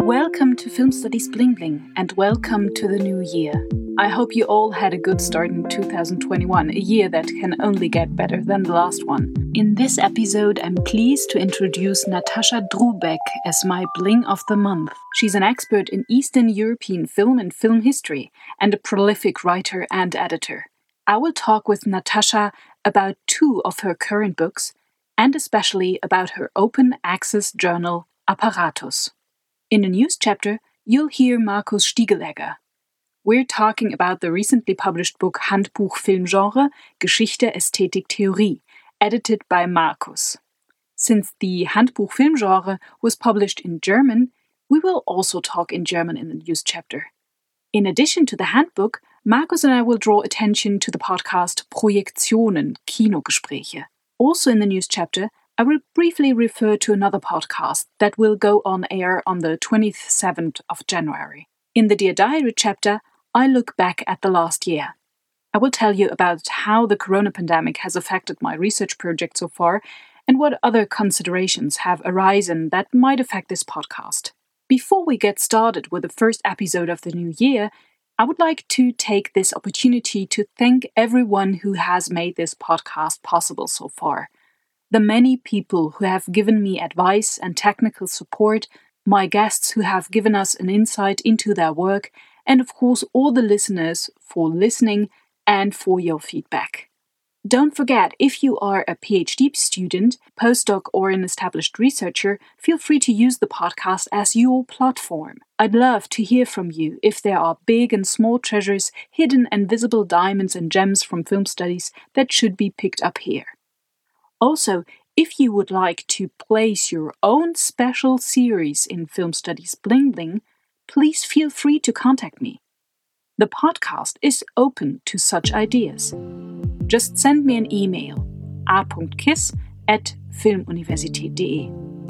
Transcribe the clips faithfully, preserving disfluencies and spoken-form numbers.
Welcome to Film Studies Bling Bling and welcome to the new year. I hope you all had a good start in two thousand twenty-one, a year that can only get better than the last one. In this episode, I'm pleased to introduce Natascha Drubek as my Bling of the Month. She's an expert in Eastern European film and film history and a prolific writer and editor. I will talk with Natascha about two of her current books and especially about her open access journal Apparatus. In a news chapter, you'll hear Markus Stiegelegger. We're talking about the recently published book Handbuch Filmgenre, Geschichte, Ästhetik, Theorie, edited by Markus. Since the Handbuch Filmgenre was published in German, we will also talk in German in the news chapter. In addition to the handbook, Markus and I will draw attention to the podcast Projektionen, Kinogespräche. Also in the news chapter, I will briefly refer to another podcast that will go on air on the twenty-seventh of January. In the Dear Diary chapter, I look back at the last year. I will tell you about how the corona pandemic has affected my research project so far and what other considerations have arisen that might affect this podcast. Before we get started with the first episode of the new year, I would like to take this opportunity to thank everyone who has made this podcast possible so far. The many people who have given me advice and technical support, my guests who have given us an insight into their work, and of course all the listeners for listening and for your feedback. Don't forget, if you are a PhD student, postdoc, or an established researcher, feel free to use the podcast as your platform. I'd love to hear from you if there are big and small treasures, hidden and visible diamonds and gems from film studies that should be picked up here. Also, if you would like to place your own special series in Film Studies Bling Bling, please feel free to contact me. The podcast is open to such ideas. Just send me an email a dot kiss at filmuniversität dot de.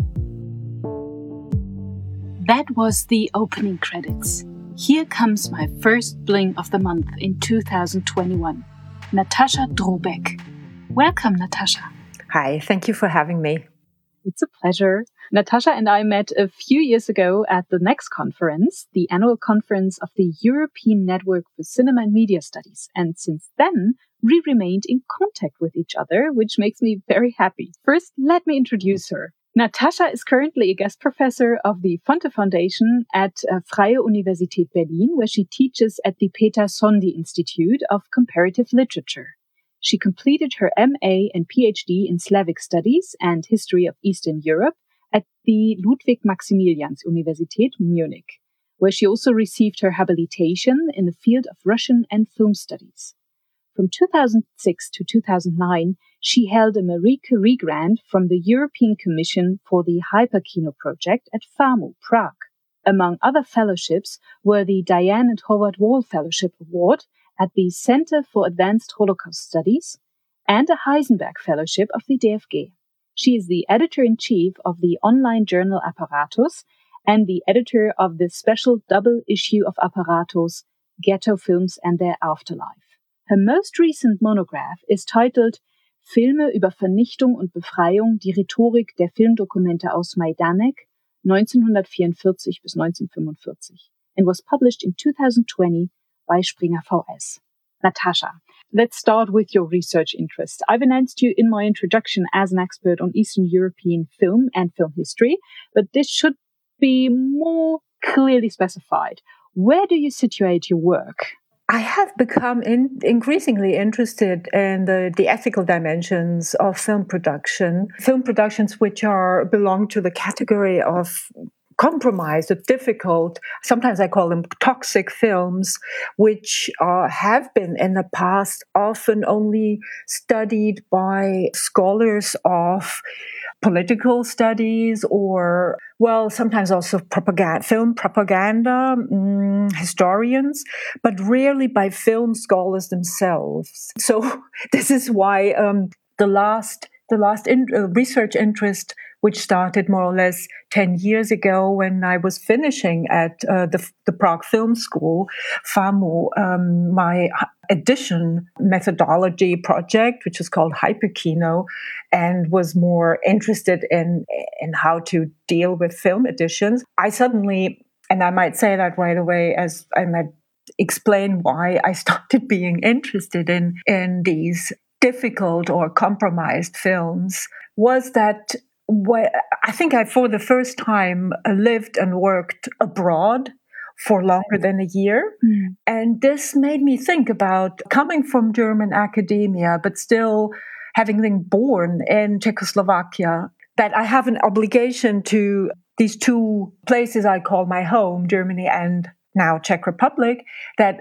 That was the opening credits. Here comes my first Bling of the Month in two thousand twenty-one. Natascha Drubek. Welcome, Natascha. Hi, thank you for having me. It's a pleasure. Natascha and I met a few years ago at the NEXT conference, the annual conference of the European Network for Cinema and Media Studies. And since then, we remained in contact with each other, which makes me very happy. First, let me introduce her. Natascha is currently a guest professor of the Fonte Foundation at uh, Freie Universität Berlin, where she teaches at the Peter Sondy Institute of Comparative Literature. She completed her M A and PhD in Slavic Studies and History of Eastern Europe at the Ludwig-Maximilians-Universität Munich, where she also received her habilitation in the field of Russian and film studies. From two thousand six to two thousand nine, she held a Marie Curie grant from the European Commission for the Hyperkino project at FAMU, Prague. Among other fellowships were the Diane and Howard Wall Fellowship Award at the Center for Advanced Holocaust Studies and a Heisenberg Fellowship of the D F G. She is the editor-in-chief of the online journal Apparatus and the editor of the special double issue of Apparatus, Ghetto Films and Their Afterlife. Her most recent monograph is titled Filme über Vernichtung und Befreiung, die Rhetorik der Filmdokumente aus Majdanek neunzehnhundertvierundvierzig bis neunzehnhundertfünfundvierzig and was published in two thousand twenty by Springer V S. Natascha, let's start with your research interest. I've announced you in my introduction as an expert on Eastern European film and film history, but this should be more clearly specified. Where do you situate your work? I have become in, increasingly interested in the, the ethical dimensions of film production, film productions which are belong to the category of compromised or difficult, sometimes I call them toxic films, which uh, have been in the past often only studied by scholars of political studies or, well, sometimes also propaganda, film propaganda um, historians, but rarely by film scholars themselves. So this is why um, the last the last in, uh, research interest, which started more or less ten years ago when I was finishing at uh, the, the Prague Film School, FAMU, um, my edition methodology project, which is called Hyperkino, and was more interested in, in how to deal with film editions. I suddenly, and I might say that right away, as I might explain why I started being interested in, in these difficult or compromised films, was that I think I, for the first time, lived and worked abroad for longer than a year. Mm. And this made me think about coming from German academia, but still having been born in Czechoslovakia, that I have an obligation to these two places I call my home, Germany and now Czech Republic, that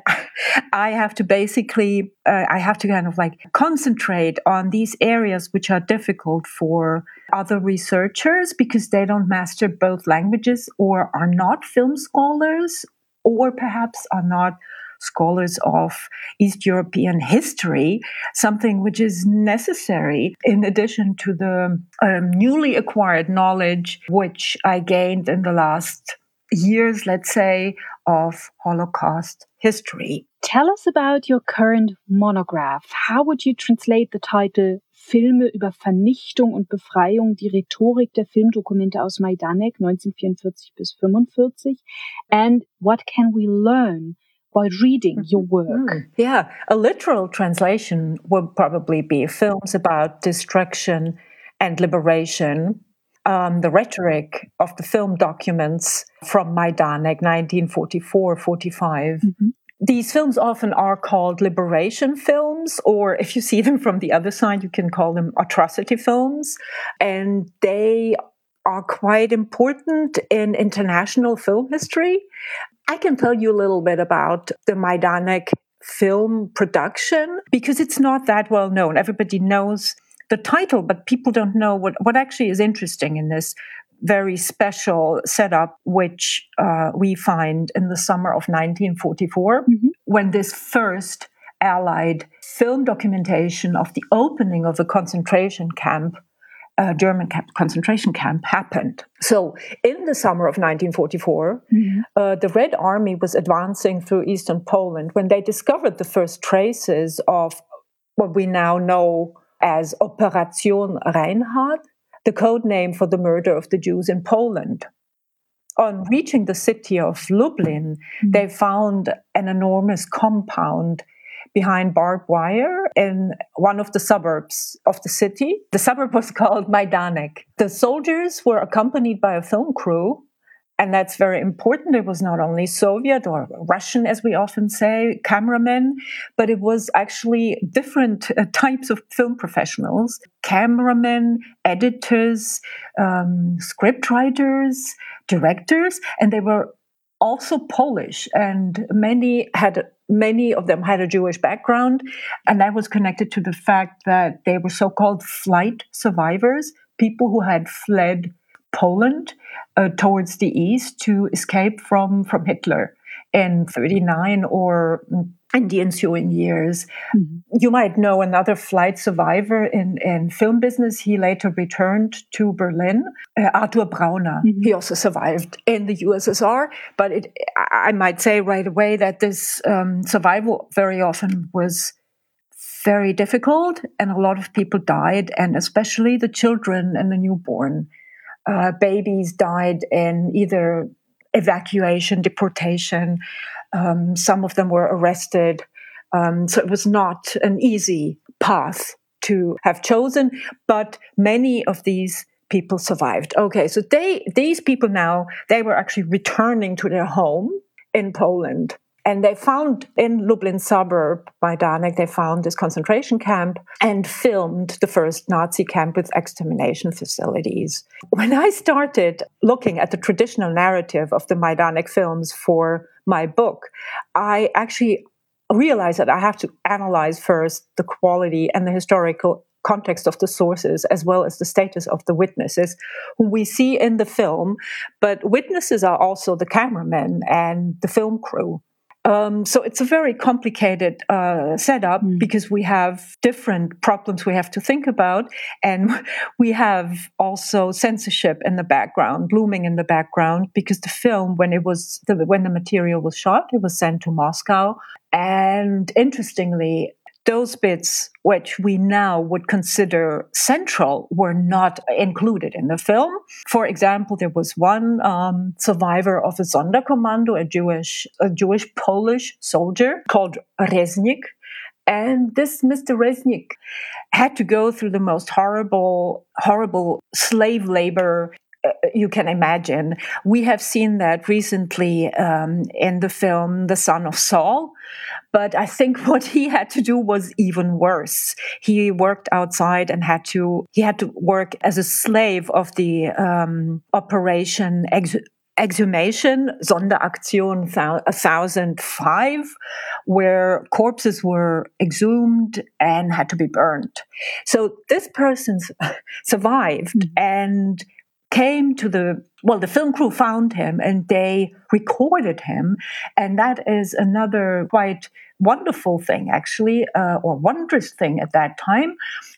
I have to basically, uh, I have to kind of like concentrate on these areas which are difficult for other researchers because they don't master both languages or are not film scholars or perhaps are not scholars of East European history, something which is necessary in addition to the um, newly acquired knowledge which I gained in the last years, let's say, of Holocaust history. Tell us about your current monograph. How would you translate the title Filme über Vernichtung und Befreiung, die Rhetorik der Filmdokumente aus Majdanek neunzehnhundertvierundvierzig bis fünfundvierzig? And what can we learn by reading your work? Yeah, a literal translation would probably be films about destruction and liberation. Um, the rhetoric of the film documents from Majdanek, nineteen forty-four forty-five. Mm-hmm. These films often are called liberation films, or if you see them from the other side, you can call them atrocity films. And they are quite important in international film history. I can tell you a little bit about the Majdanek film production because it's not that well known. Everybody knows the title, but people don't know what, what actually is interesting in this very special setup, which uh, we find in the summer of nineteen forty-four, mm-hmm. when this first Allied film documentation of the opening of a concentration camp, uh, German camp, concentration camp, happened. So in the summer of nineteen forty-four, mm-hmm. uh, the Red Army was advancing through eastern Poland when they discovered the first traces of what we now know as Operation Reinhard, the code name for the murder of the Jews in Poland. On reaching the city of Lublin, mm-hmm. they found an enormous compound behind barbed wire in one of the suburbs of the city. The suburb was called Majdanek. The soldiers were accompanied by a film crew, and that's very important. It was not only Soviet or Russian, as we often say, cameramen, but it was actually different uh, types of film professionals, cameramen, editors, um, scriptwriters, directors, and they were also Polish, and many had many of them had a Jewish background, and that was connected to the fact that they were so-called flight survivors, people who had fled Poland uh, towards the east to escape from, from Hitler in thirty-nine or in the ensuing years. Mm-hmm. You might know another flight survivor in, in film business. He later returned to Berlin, uh, Arthur Brauner. Mm-hmm. He also survived in the U S S R, but it, I might say right away that this um, survival very often was very difficult, and a lot of people died, and especially the children and the newborn. Uh, babies died in either evacuation, deportation. Um, some of them were arrested. Um, so it was not an easy path to have chosen, but many of these people survived. Okay, so they these people now, they were actually returning to their home in Poland. And they found in Lublin suburb, Majdanek, they found this concentration camp and filmed the first Nazi camp with extermination facilities. When I started looking at the traditional narrative of the Majdanek films for my book, I actually realized that I have to analyze first the quality and the historical context of the sources, as well as the status of the witnesses who we see in the film. But witnesses are also the cameramen and the film crew. Um, so it's a very complicated uh, setup mm. because we have different problems we have to think about. And we have also censorship in the background, looming in the background, because the film, when it was, the, when the material was shot, it was sent to Moscow. And interestingly, those bits which we now would consider central were not included in the film. For example, there was one um, survivor of a Sonderkommando, a Jewish, a Jewish Polish soldier called Reznik. And this Mister Reznik had to go through the most horrible, horrible slave labor you can imagine. We have seen that recently um, in the film The Son of Saul. But I think what he had to do was even worse. He worked outside and had to, he had to work as a slave of the um, Operation Ex- Exhumation, Sonderaktion one thousand five, where corpses were exhumed and had to be burned. So this person survived mm-hmm. and came to the, well, the film crew found him and they recorded him. And that is another quite wonderful thing, actually, uh, or wondrous thing at that time.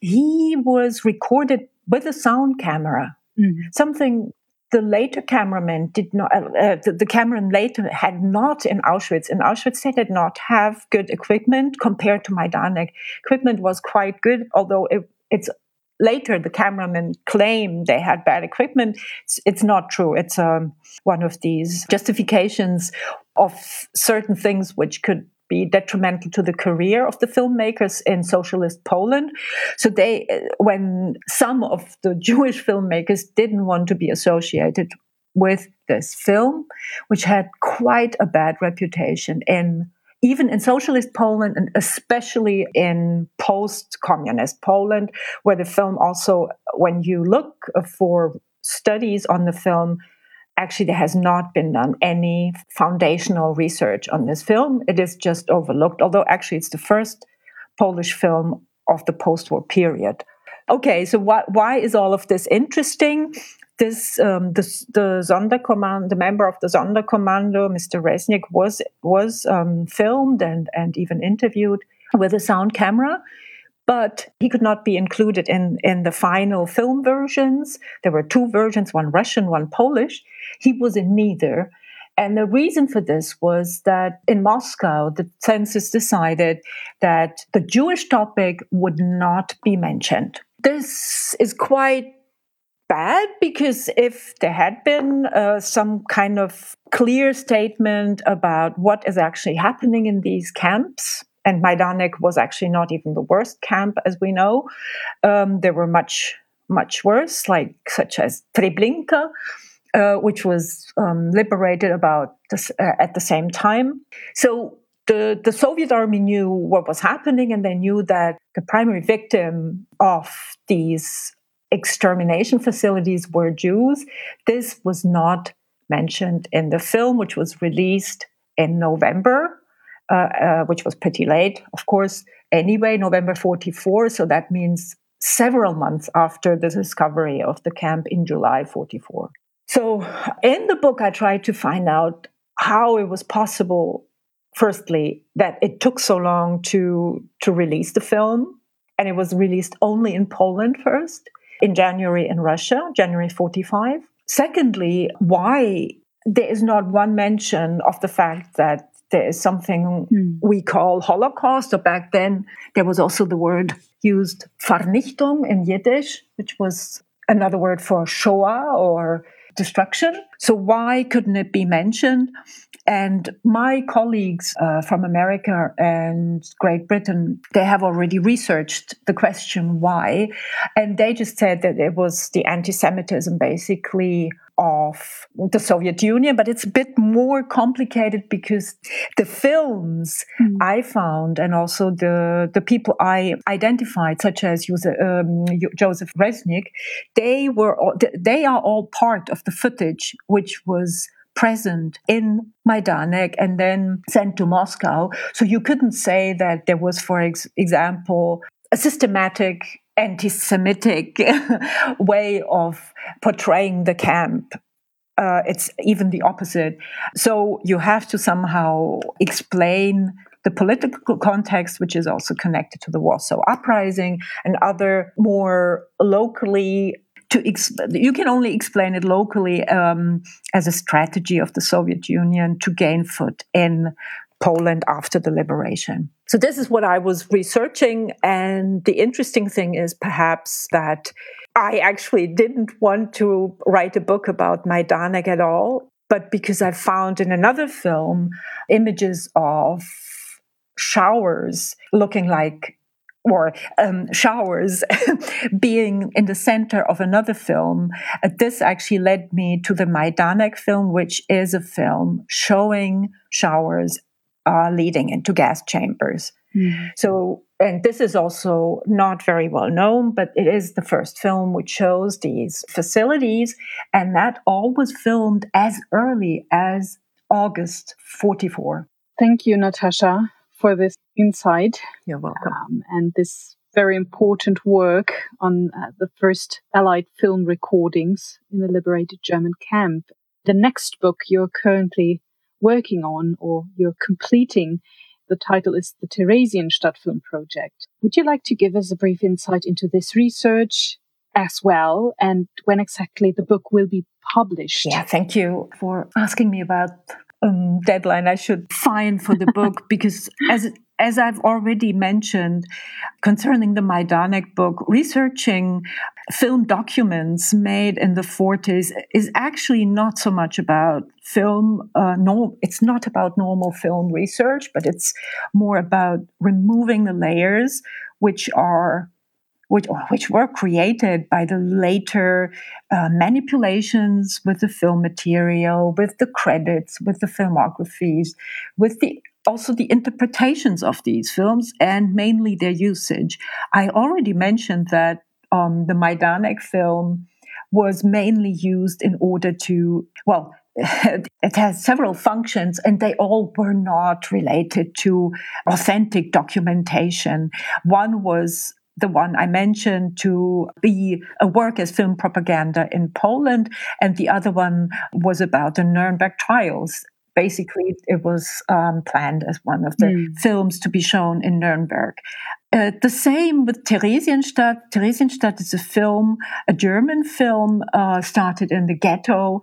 He was recorded with a sound camera, mm-hmm. something the later cameraman did not, uh, the, the cameraman later had not in Auschwitz. In Auschwitz, they did not have good equipment compared to Majdanek. Equipment was quite good, although it, it's later, the cameramen claim they had bad equipment. It's, it's not true. It's um, one of these justifications of certain things which could be detrimental to the career of the filmmakers in socialist Poland. So they, when some of the Jewish filmmakers didn't want to be associated with this film, which had quite a bad reputation in even in socialist Poland, and especially in post-communist Poland, where the film also, when you look for studies on the film, actually there has not been done any foundational research on this film. It is just overlooked, although actually it's the first Polish film of the post-war period. Okay, so why, why is all of this interesting? This um, the, the Sonderkommando, the member of the Sonderkommando, Mister Reznik, was was um, filmed and and even interviewed with a sound camera, but he could not be included in in the final film versions. There were two versions, one Russian, one Polish. He was in neither. And the reason for this was that in Moscow, the censors decided that the Jewish topic would not be mentioned. This is quite bad, because if there had been uh, some kind of clear statement about what is actually happening in these camps, and Majdanek was actually not even the worst camp, as we know, um, there were much, much worse, like such as Treblinka, uh, which was um, liberated about this, uh, at the same time. So the, the Soviet army knew what was happening, and they knew that the primary victim of these extermination facilities were Jews. This was not mentioned in the film, which was released in November, uh, uh, which was pretty late, of course, anyway, November forty-four. So that means several months after the discovery of the camp in July forty-four. So in the book, I tried to find out how it was possible, firstly, that it took so long to, to release the film, and it was released only in Poland first, in January in Russia, January forty-five. Secondly, why there is not one mention of the fact that there is something mm. we call Holocaust, or back then there was also the word used Vernichtung in Yiddish, which was another word for Shoah or destruction. So why couldn't it be mentioned? And my colleagues uh, from America and Great Britain, they have already researched the question why. And they just said that it was the anti-Semitism, basically, of the Soviet Union. But it's a bit more complicated, because the films mm. I found, and also the, the people I identified, such as um, Joseph Reznik, they were all, they are all part of the footage which was present in Majdanek and then sent to Moscow. So you couldn't say that there was, for ex- example, a systematic anti-Semitic way of portraying the camp uh, it's even the opposite. So you have to somehow explain the political context, which is also connected to the Warsaw Uprising and other more locally. To ex- you can only explain it locally um, as a strategy of the Soviet Union to gain foot in Poland after the liberation. So this is what I was researching. And the interesting thing is perhaps that I actually didn't want to write a book about Majdanek at all, but because I found in another film images of showers looking like or um, showers being in the center of another film. Uh, this actually led me to the Majdanek film, which is a film showing showers uh, leading into gas chambers. Mm. So, and this is also not very well known, but it is the first film which shows these facilities, and that all was filmed as early as August forty-four. Thank you, Natasha, for this insight. You're welcome. Um, and this very important work on uh, the first Allied film recordings in a liberated German camp. The next book you're currently working on, or you're completing, the title is the Theresienstadt Film Project. Would you like to give us a brief insight into this research as well, and when exactly the book will be published? Yeah, thank you for asking me about Um, deadline I should find for the book, because as as I've already mentioned concerning the Majdanek book, researching film documents made in the forties is actually not so much about film. Uh, no, it's not about normal film research, but it's more about removing the layers which are Which, which were created by the later uh, manipulations with the film material, with the credits, with the filmographies, with the also the interpretations of these films, and mainly their usage. I already mentioned that um, the Majdanek film was mainly used in order to, well, it has several functions, and they all were not related to authentic documentation. One was the one I mentioned to be a work as film propaganda in Poland, and the other one was about the Nuremberg trials. Basically, it was um, planned as one of the mm. films to be shown in Nuremberg. Uh, the same with Theresienstadt. Theresienstadt is a film, a German film, uh, started in the ghetto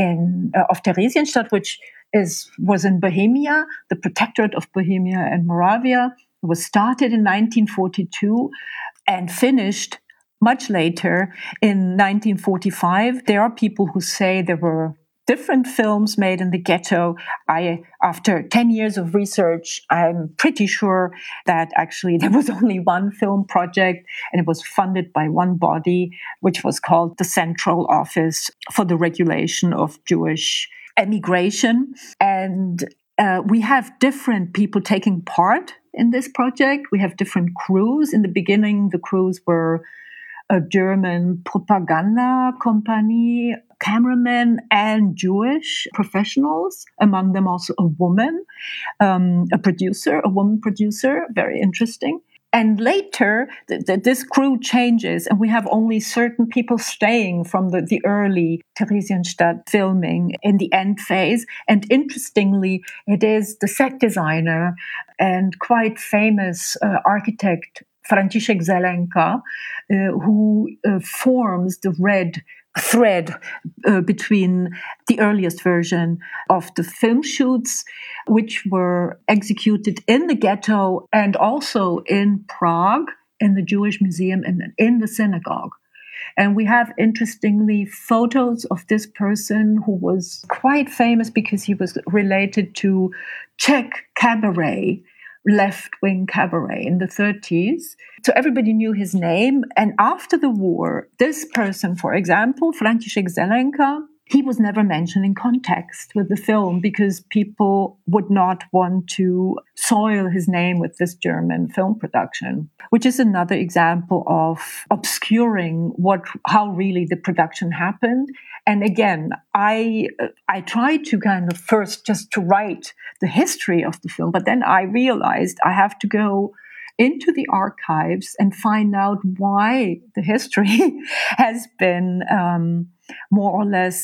in uh, of Theresienstadt, which is was in Bohemia, the protectorate of Bohemia and Moravia. It was started in nineteen forty-two and finished much later in nineteen forty-five. There are people who say there were different films made in the ghetto. I, after ten years of research, I'm pretty sure that actually there was only one film project, and it was funded by one body, which was called the Central Office for the Regulation of Jewish Emigration. And uh, we have different people taking part in this project. We have different crews. In the beginning, the crews were a German propaganda company, cameramen, and Jewish professionals, among them also a woman, um, a producer, a woman producer, very interesting. And later, th- th- this crew changes, and we have only certain people staying from the, the early Theresienstadt filming in the end phase. And interestingly, it is the set designer and quite famous uh, architect Franciszek Zelenka, uh, who uh, forms the red thread uh, between the earliest version of the film shoots, which were executed in the ghetto and also in Prague, in the Jewish Museum and in the synagogue. And we have, interestingly, photos of this person who was quite famous because he was related to Czech cabaret, left-wing cabaret in the thirties. So everybody knew his name. And after the war, this person, for example, Franciszek Zelenka, he was never mentioned in context with the film because people would not want to soil his name with this German film production, which is another example of obscuring what, how really the production happened. And again, I I tried to kind of first just to write the history of the film, but then I realized I have to go into the archives and find out why the history has been um, more or less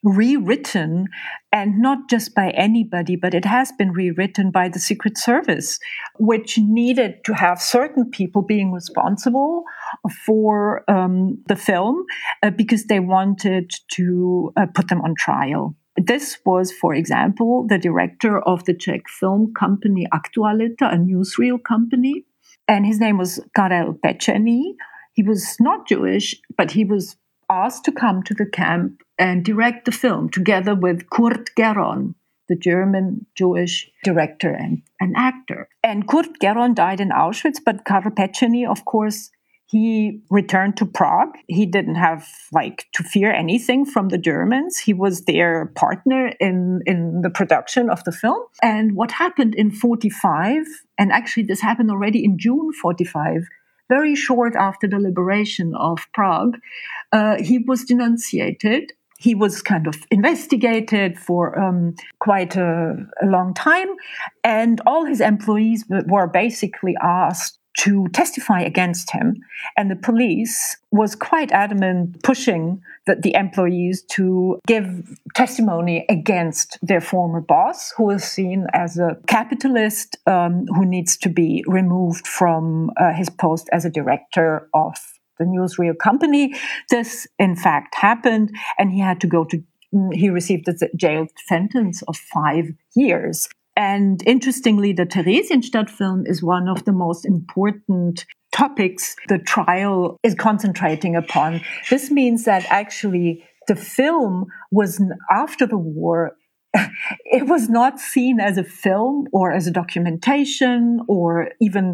rewritten, and not just by anybody, but it has been rewritten by the Secret Service, which needed to have certain people being responsible for um, the film uh, because they wanted to uh, put them on trial. This was, for example, the director of the Czech film company Aktualita, a newsreel company, and his name was Karel Pečený. He was not Jewish, but he was asked to come to the camp and direct the film together with Kurt Geron, the German Jewish director and, and actor. And Kurt Geron died in Auschwitz, but Karel Pečený, of course, he returned to Prague. He didn't have like to fear anything from the Germans. He was their partner in, in the production of the film. And what happened in forty-five, and actually this happened already in June forty-five, very short after the liberation of Prague, uh, he was denunciated. He was kind of investigated for um, quite a, a long time. And all his employees were basically asked to testify against him. And the police was quite adamant, pushing the, the employees to give testimony against their former boss, who is seen as a capitalist um, who needs to be removed from uh, his post as a director of the newsreel company. This, in fact, happened, and he had to go to, he received a jail sentence of five years. And interestingly, the Theresienstadt film is one of the most important topics the trial is concentrating upon. This means that actually the film was, after the war, it was not seen as a film or as a documentation, or even,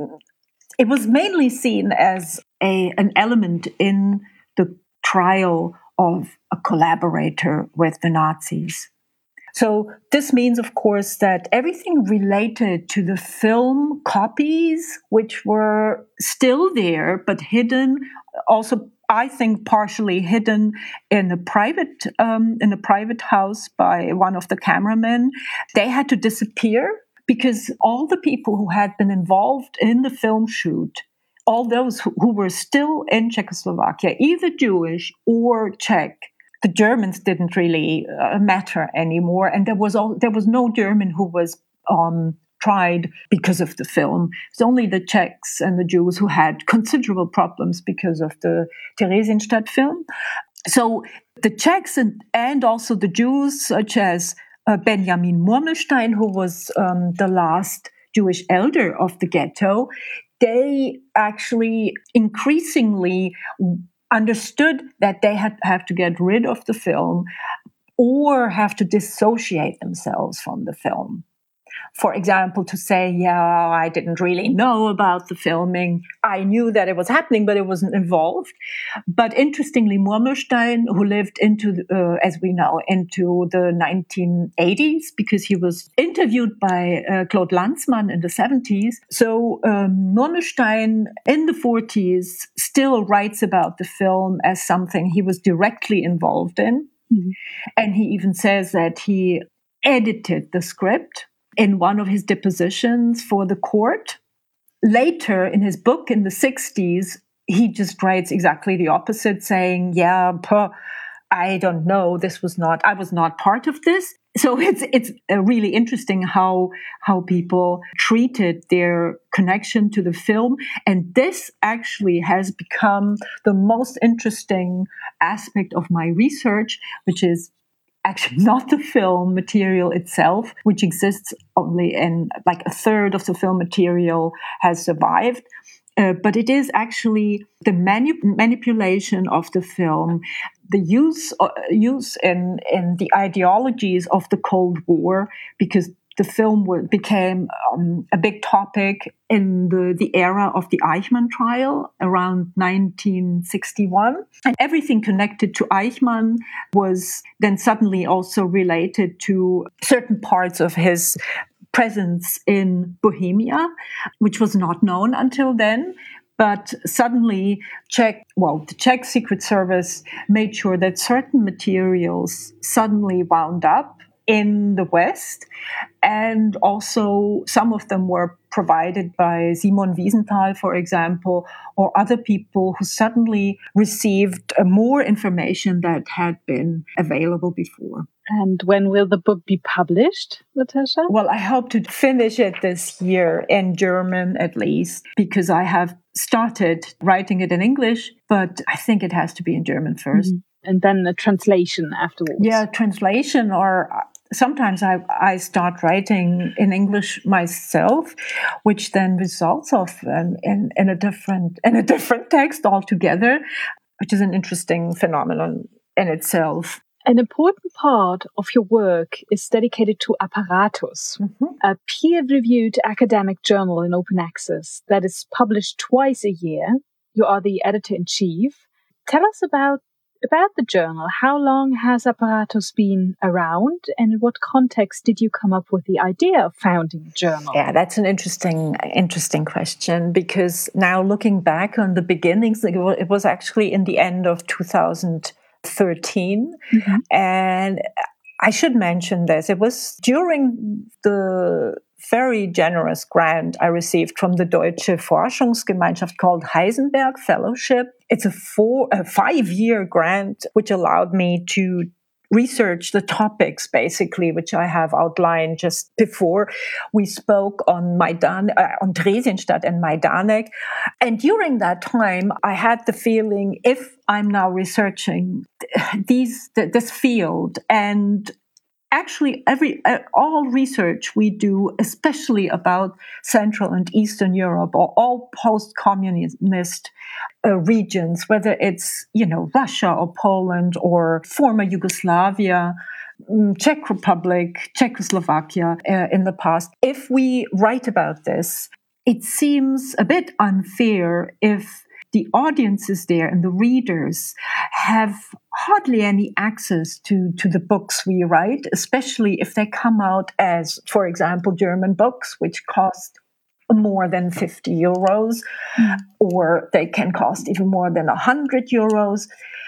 it was mainly seen as a, an element in the trial of a collaborator with the Nazis. So this means, of course, that everything related to the film copies, which were still there, but hidden, also, I think, partially hidden in a private um, in a private house by one of the cameramen, they had to disappear because all the people who had been involved in the film shoot, all those who, who were still in Czechoslovakia, either Jewish or Czech, the Germans didn't really uh, matter anymore, and there was all, there was no German who was um, tried because of the film. It's only the Czechs and the Jews who had considerable problems because of the Theresienstadt film. So the Czechs and, and also the Jews, such as uh, Benjamin Murmelstein, who was um, the last Jewish elder of the ghetto, they actually increasingly understood that they had have to get rid of the film or have to dissociate themselves from the film. For example, to say, yeah, I didn't really know about the filming. I knew that it was happening, but it wasn't involved. But interestingly, Murmelstein, who lived into, uh, as we know, into the nineteen eighties, because he was interviewed by uh, Claude Lanzmann in the seventies. So um, Murmelstein in the forties still writes about the film as something he was directly involved in. Mm-hmm. And he even says that he edited the script in one of his depositions for the court. Later, in his book in the sixties, he just writes exactly the opposite, saying, yeah, puh, I don't know, this was not, I was not part of this. So it's it's really interesting how how people treated their connection to the film. And this actually has become the most interesting aspect of my research, which is actually not the film material itself, which exists only in like a third of the film material has survived. Uh, but it is actually the manu- manipulation of the film, the use uh, use in, in the ideologies of the Cold War, because the film w- became um, a big topic in the, the era of the Eichmann trial around nineteen sixty-one. And everything connected to Eichmann was then suddenly also related to certain parts of his presence in Bohemia, which was not known until then. But suddenly, Czech, well, the Czech Secret Service made sure that certain materials suddenly wound up in the West. And also some of them were provided by Simon Wiesenthal, for example, or other people who suddenly received uh, more information that had been available before. And when will the book be published, Natasha? Well, I hope to finish it this year in German at least, because I have started writing it in English, but I think it has to be in German first. Mm-hmm. And then a translation afterwards. Yeah, translation, or sometimes I, I start writing in English myself, which then results of um, in, in a different in a different text altogether, which is an interesting phenomenon in itself. An important part of your work is dedicated to Apparatus, mm-hmm. a peer-reviewed academic journal in open access that is published twice a year. You are the editor-in-chief. Tell us about, about the journal. How long has Apparatus been around, and in what context did you come up with the idea of founding a journal? Yeah, that's an interesting, interesting question, because now looking back on the beginnings, it was actually in the end of two thousand thirteen. Mm-hmm. And I should mention this. It was during the very generous grant I received from the Deutsche Forschungsgemeinschaft called Heisenberg Fellowship. It's a four, a five-year grant which allowed me to research the topics, basically, which I have outlined just before we spoke on Maidan, uh, on Theresienstadt and Majdanek. And during that time, I had the feeling, if I'm now researching these th- this field, and actually every uh, all research we do, especially about Central and Eastern Europe or all post-communist uh, regions, whether it's, you know, Russia or Poland or former Yugoslavia, Czech Republic, Czechoslovakia uh, in the past, if we write about this, it seems a bit unfair if the audiences there and the readers have hardly any access to, to the books we write, especially if they come out as, for example, German books, which cost more than fifty euros, mm. or they can cost even more than one hundred euros.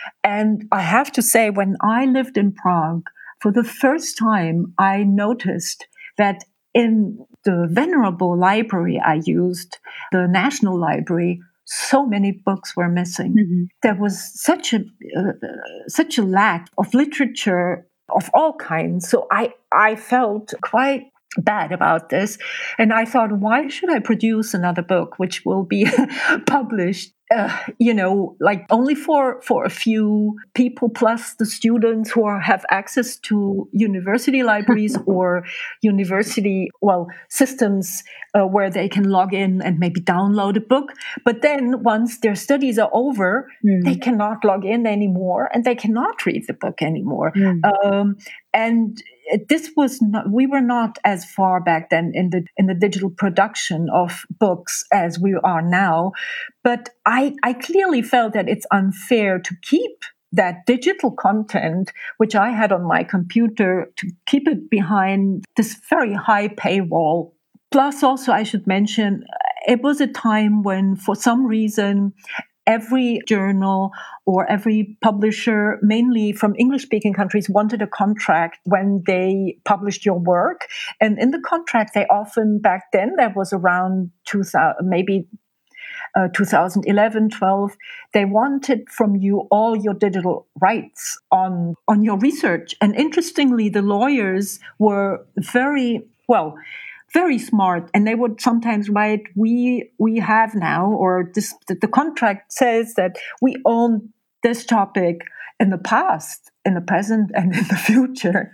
And I have to say, when I lived in Prague, for the first time, I noticed that in the venerable library I used, the National Library, so many books were missing. Mm-hmm. There was such a uh, such a lack of literature of all kinds. So I I felt quite bad about this, and I thought, why should I produce another book which will be published? Uh, you know, like only for, for a few people, plus the students who are, have access to university libraries or university, well, systems uh, where they can log in and maybe download a book. But then once their studies are over, mm. they cannot log in anymore and they cannot read the book anymore. Mm. Um, and this was not, we were not as far back then in the in the digital production of books as we are now. But I, I clearly felt that it's unfair to keep that digital content, which I had on my computer, to keep it behind this very high paywall. Plus, also, I should mention, it was a time when, for some reason, every journal or every publisher, mainly from English-speaking countries, wanted a contract when they published your work. And in the contract, they often, back then, that was around two thousand, maybe uh, twenty eleven, twelve, they wanted from you all your digital rights on, on your research. And interestingly, the lawyers were very, well, very smart, and they would sometimes write, we we have now, or this, the contract says that we own this topic in the past, in the present, and in the future.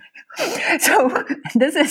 So this is,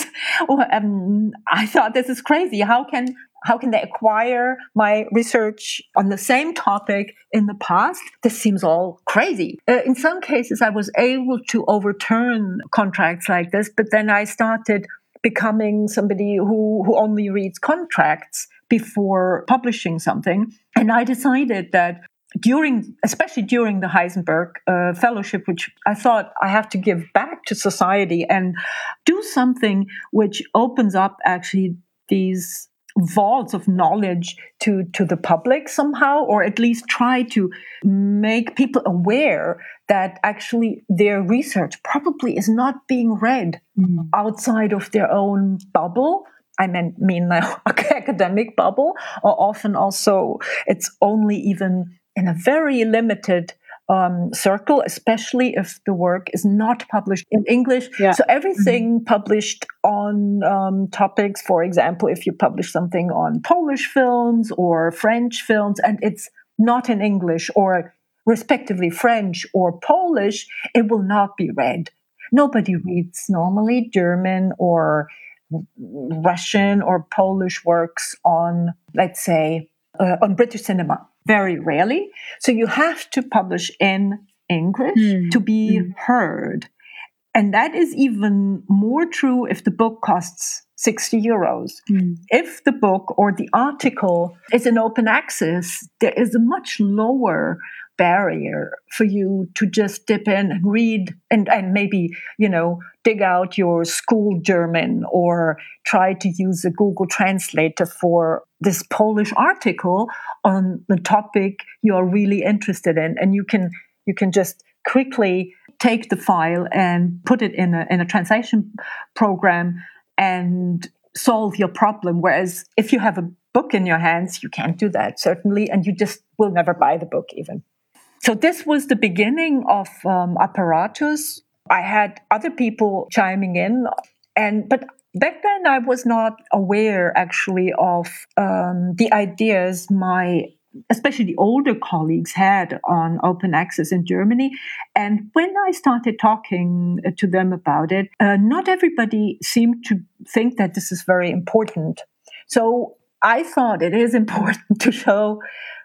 um, I thought this is crazy. How can how can they acquire my research on the same topic in the past? This seems all crazy. Uh, in some cases, I was able to overturn contracts like this, but then I started becoming somebody who, who only reads contracts before publishing something. And I decided that during, especially during the Heisenberg uh, Fellowship, which I thought I have to give back to society and do something which opens up actually these vaults of knowledge to, to the public somehow, or at least try to make people aware that actually their research probably is not being read mm. outside of their own bubble. I mean, mean now academic bubble, or often also it's only even in a very limited um, circle, especially if the work is not published in English. Yeah. So everything mm-hmm. published on um, topics, for example, if you publish something on Polish films or French films, and it's not in English or respectively French or Polish, it will not be read. Nobody reads normally German or Russian or Polish works on, let's say, uh, on British cinema. Very rarely. So you have to publish in English mm. to be mm. heard. And that is even more true if the book costs sixty euros. Mm. If the book or the article is in open access, there is a much lower barrier for you to just dip in and read and, and maybe, you know, dig out your school German or try to use a Google Translator for this Polish article on the topic you're really interested in. And you can you can just quickly take the file and put it in a in a translation program and solve your problem. Whereas if you have a book in your hands, you can't do that, certainly, and you just will never buy the book even. So this was the beginning of um, Apparatus. I had other people chiming in, and but back then I was not aware actually of um, the ideas my, especially the older colleagues had on open access in Germany. And when I started talking to them about it, uh, not everybody seemed to think that this is very important. So I thought it is important to show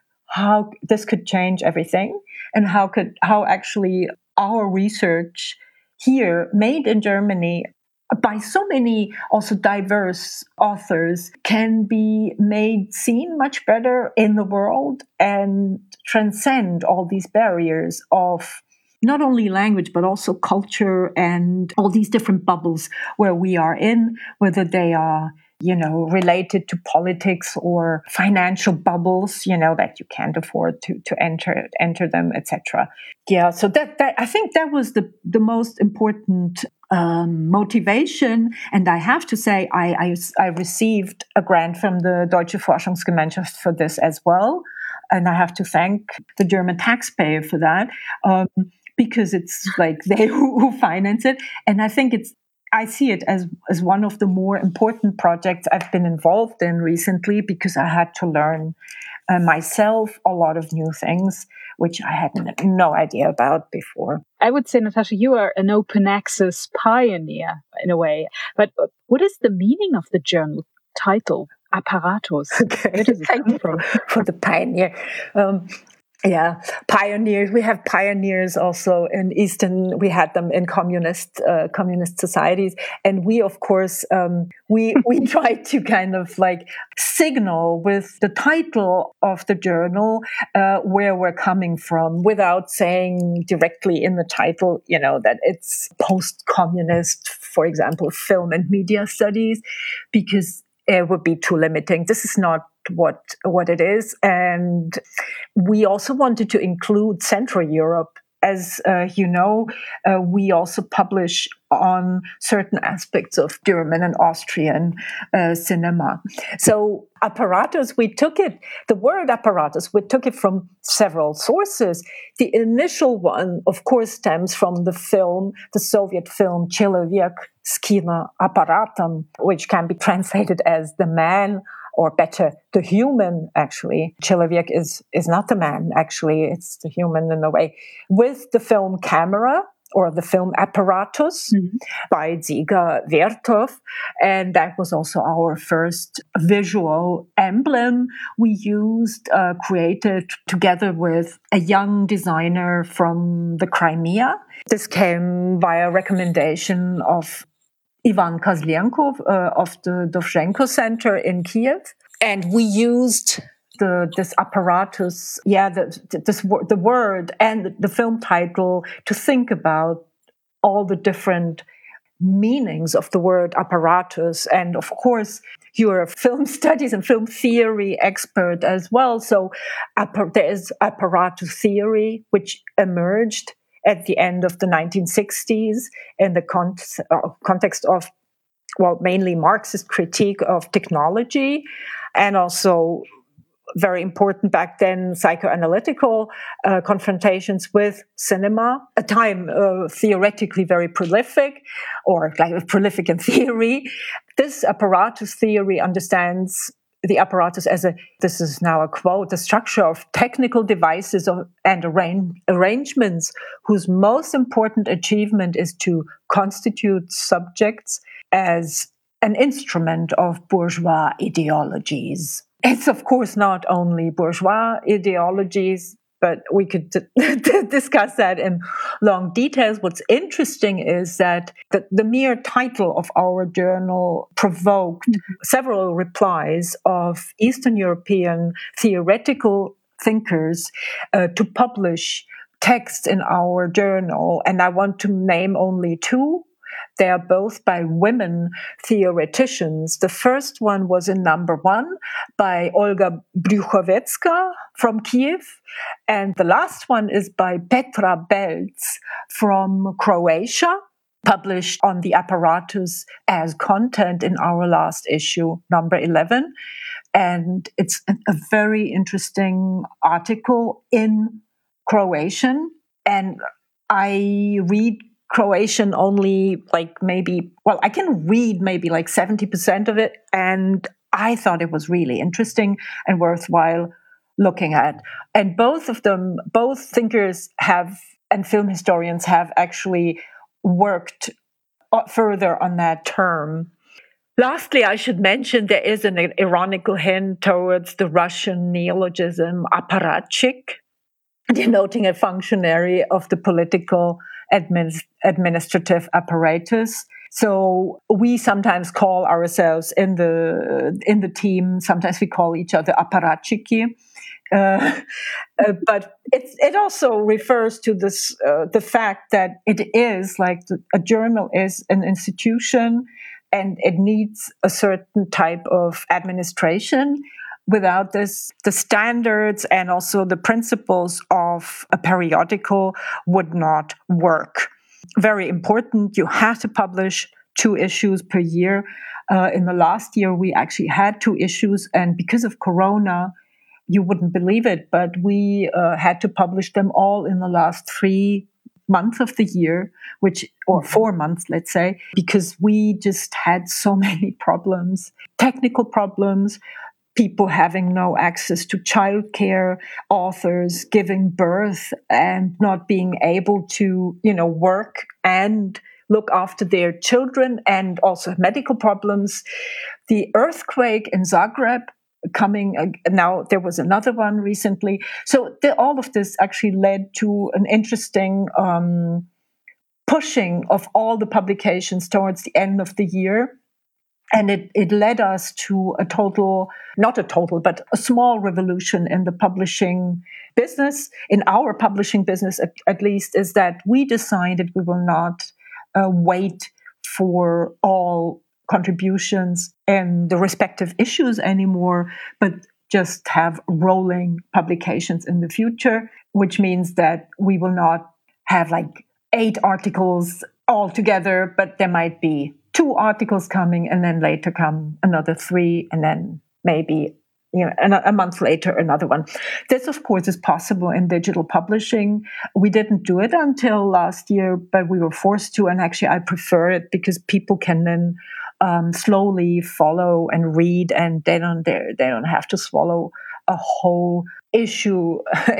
how this could change everything and how could how actually our research here made in Germany by so many also diverse authors can be made seen much better in the world and transcend all these barriers of not only language, but also culture and all these different bubbles where we are in, whether they are, you know, related to politics or financial bubbles, you know, that you can't afford to, to enter, enter them, et cetera. Yeah. So that, that, I think that was the, the most important um, motivation. And I have to say, I, I, I received a grant from the Deutsche Forschungsgemeinschaft for this as well. And I have to thank the German taxpayer for that, um, because it's like they who, who finance it. And I think it's, I see it as, as one of the more important projects I've been involved in recently, because I had to learn uh, myself a lot of new things, which I had no idea about before. I would say, Natascha, you are an open access pioneer in a way. But what is the meaning of the journal title, Apparatus? Okay. Where does it Thank come you from? For the pioneer. Um, Yeah, pioneers. We have pioneers also in Eastern. We had them in communist uh, communist societies, and we, of course, um, we we tried to kind of like signal with the title of the journal uh, where we're coming from, without saying directly in the title, you know, that it's post-communist, for example, film and media studies, because it would be too limiting. This is not what what it is, and we also wanted to include Central Europe. As uh, you know, uh, we also publish on certain aspects of German and Austrian uh, cinema. So apparatus, we took it, the word apparatus, we took it from several sources. The initial one, of course, stems from the film, the Soviet film Человек с киноаппаратом, which can be translated as the man, or better, the human, actually. Человек is, is not the man, actually. It's the human in a way. With the film camera, or the film apparatus, mm-hmm. by Dziga Vertov. And that was also our first visual emblem we used, uh, created together with a young designer from the Crimea. This came via recommendation of Ivan Kozlenko uh, of the Dovzhenko Center in Kiev. And we used the, this apparatus, yeah, the, this, the word and the film title to think about all the different meanings of the word apparatus. And of course, you're a film studies and film theory expert as well. So appar- there is apparatus theory, which emerged at the end of the nineteen sixties in the con- uh, context of, well, mainly Marxist critique of technology, and also very important back then, psychoanalytical uh, confrontations with cinema, a time uh, theoretically very prolific, or like prolific in theory. This apparatus theory understands the apparatus as a, this is now a quote, the structure of technical devices of, and arrange, arrangements whose most important achievement is to constitute subjects as an instrument of bourgeois ideologies. It's, of course, not only bourgeois ideologies, but we could d- discuss that in long details. What's interesting is that the, the mere title of our journal provoked mm-hmm. several replies of Eastern European theoretical thinkers uh, to publish texts in our journal. And I want to name only two. They are both by women theoreticians. The first one was in number one by Olga Bruchovecka from Kiev. And the last one is by Petra Belc from Croatia, published on the apparatus as content in our last issue, number eleven. And it's a very interesting article in Croatian. And I read Croatian only like maybe, well, I can read maybe like seventy percent of it. And I thought it was really interesting and worthwhile looking at. And both of them, both thinkers have, and film historians have actually worked further on that term. Lastly, I should mention there is an ironical hint towards the Russian neologism apparatchik, denoting a functionary of the political admin- administrative apparatus. So we sometimes call ourselves in the in the team, sometimes we call each other apparatchiki. Uh, uh, but it, it also refers to this uh, the fact that it is like the, a journal is an institution and it needs a certain type of administration. Without this, the standards and also the principles of a periodical would not work. Very important, you have to publish two issues per year. Uh, in the last year, we actually had two issues, and because of Corona, you wouldn't believe it, but we uh, had to publish them all in the last three months of the year, which, or four months, let's say, because we just had so many problems, technical problems, people having no access to childcare, authors giving birth and not being able to, you know, work and look after their children, and also medical problems. The earthquake in Zagreb coming, uh, now there was another one recently. So the, all of this actually led to an interesting um, pushing of all the publications towards the end of the year. And it, it led us to a total, not a total, but a small revolution in the publishing business, in our publishing business at, at least, is that we decided we will not uh, wait for all contributions in the respective issues anymore, but just have rolling publications in the future, which means that we will not have like eight articles all together, but there might be two articles coming, and then later come another three, and then maybe, you know, a month later another one. This, of course, is possible in digital publishing. We didn't do it until last year, but we were forced to, and actually I prefer it because people can then um, slowly follow and read, and they don't they don't have to swallow a whole issue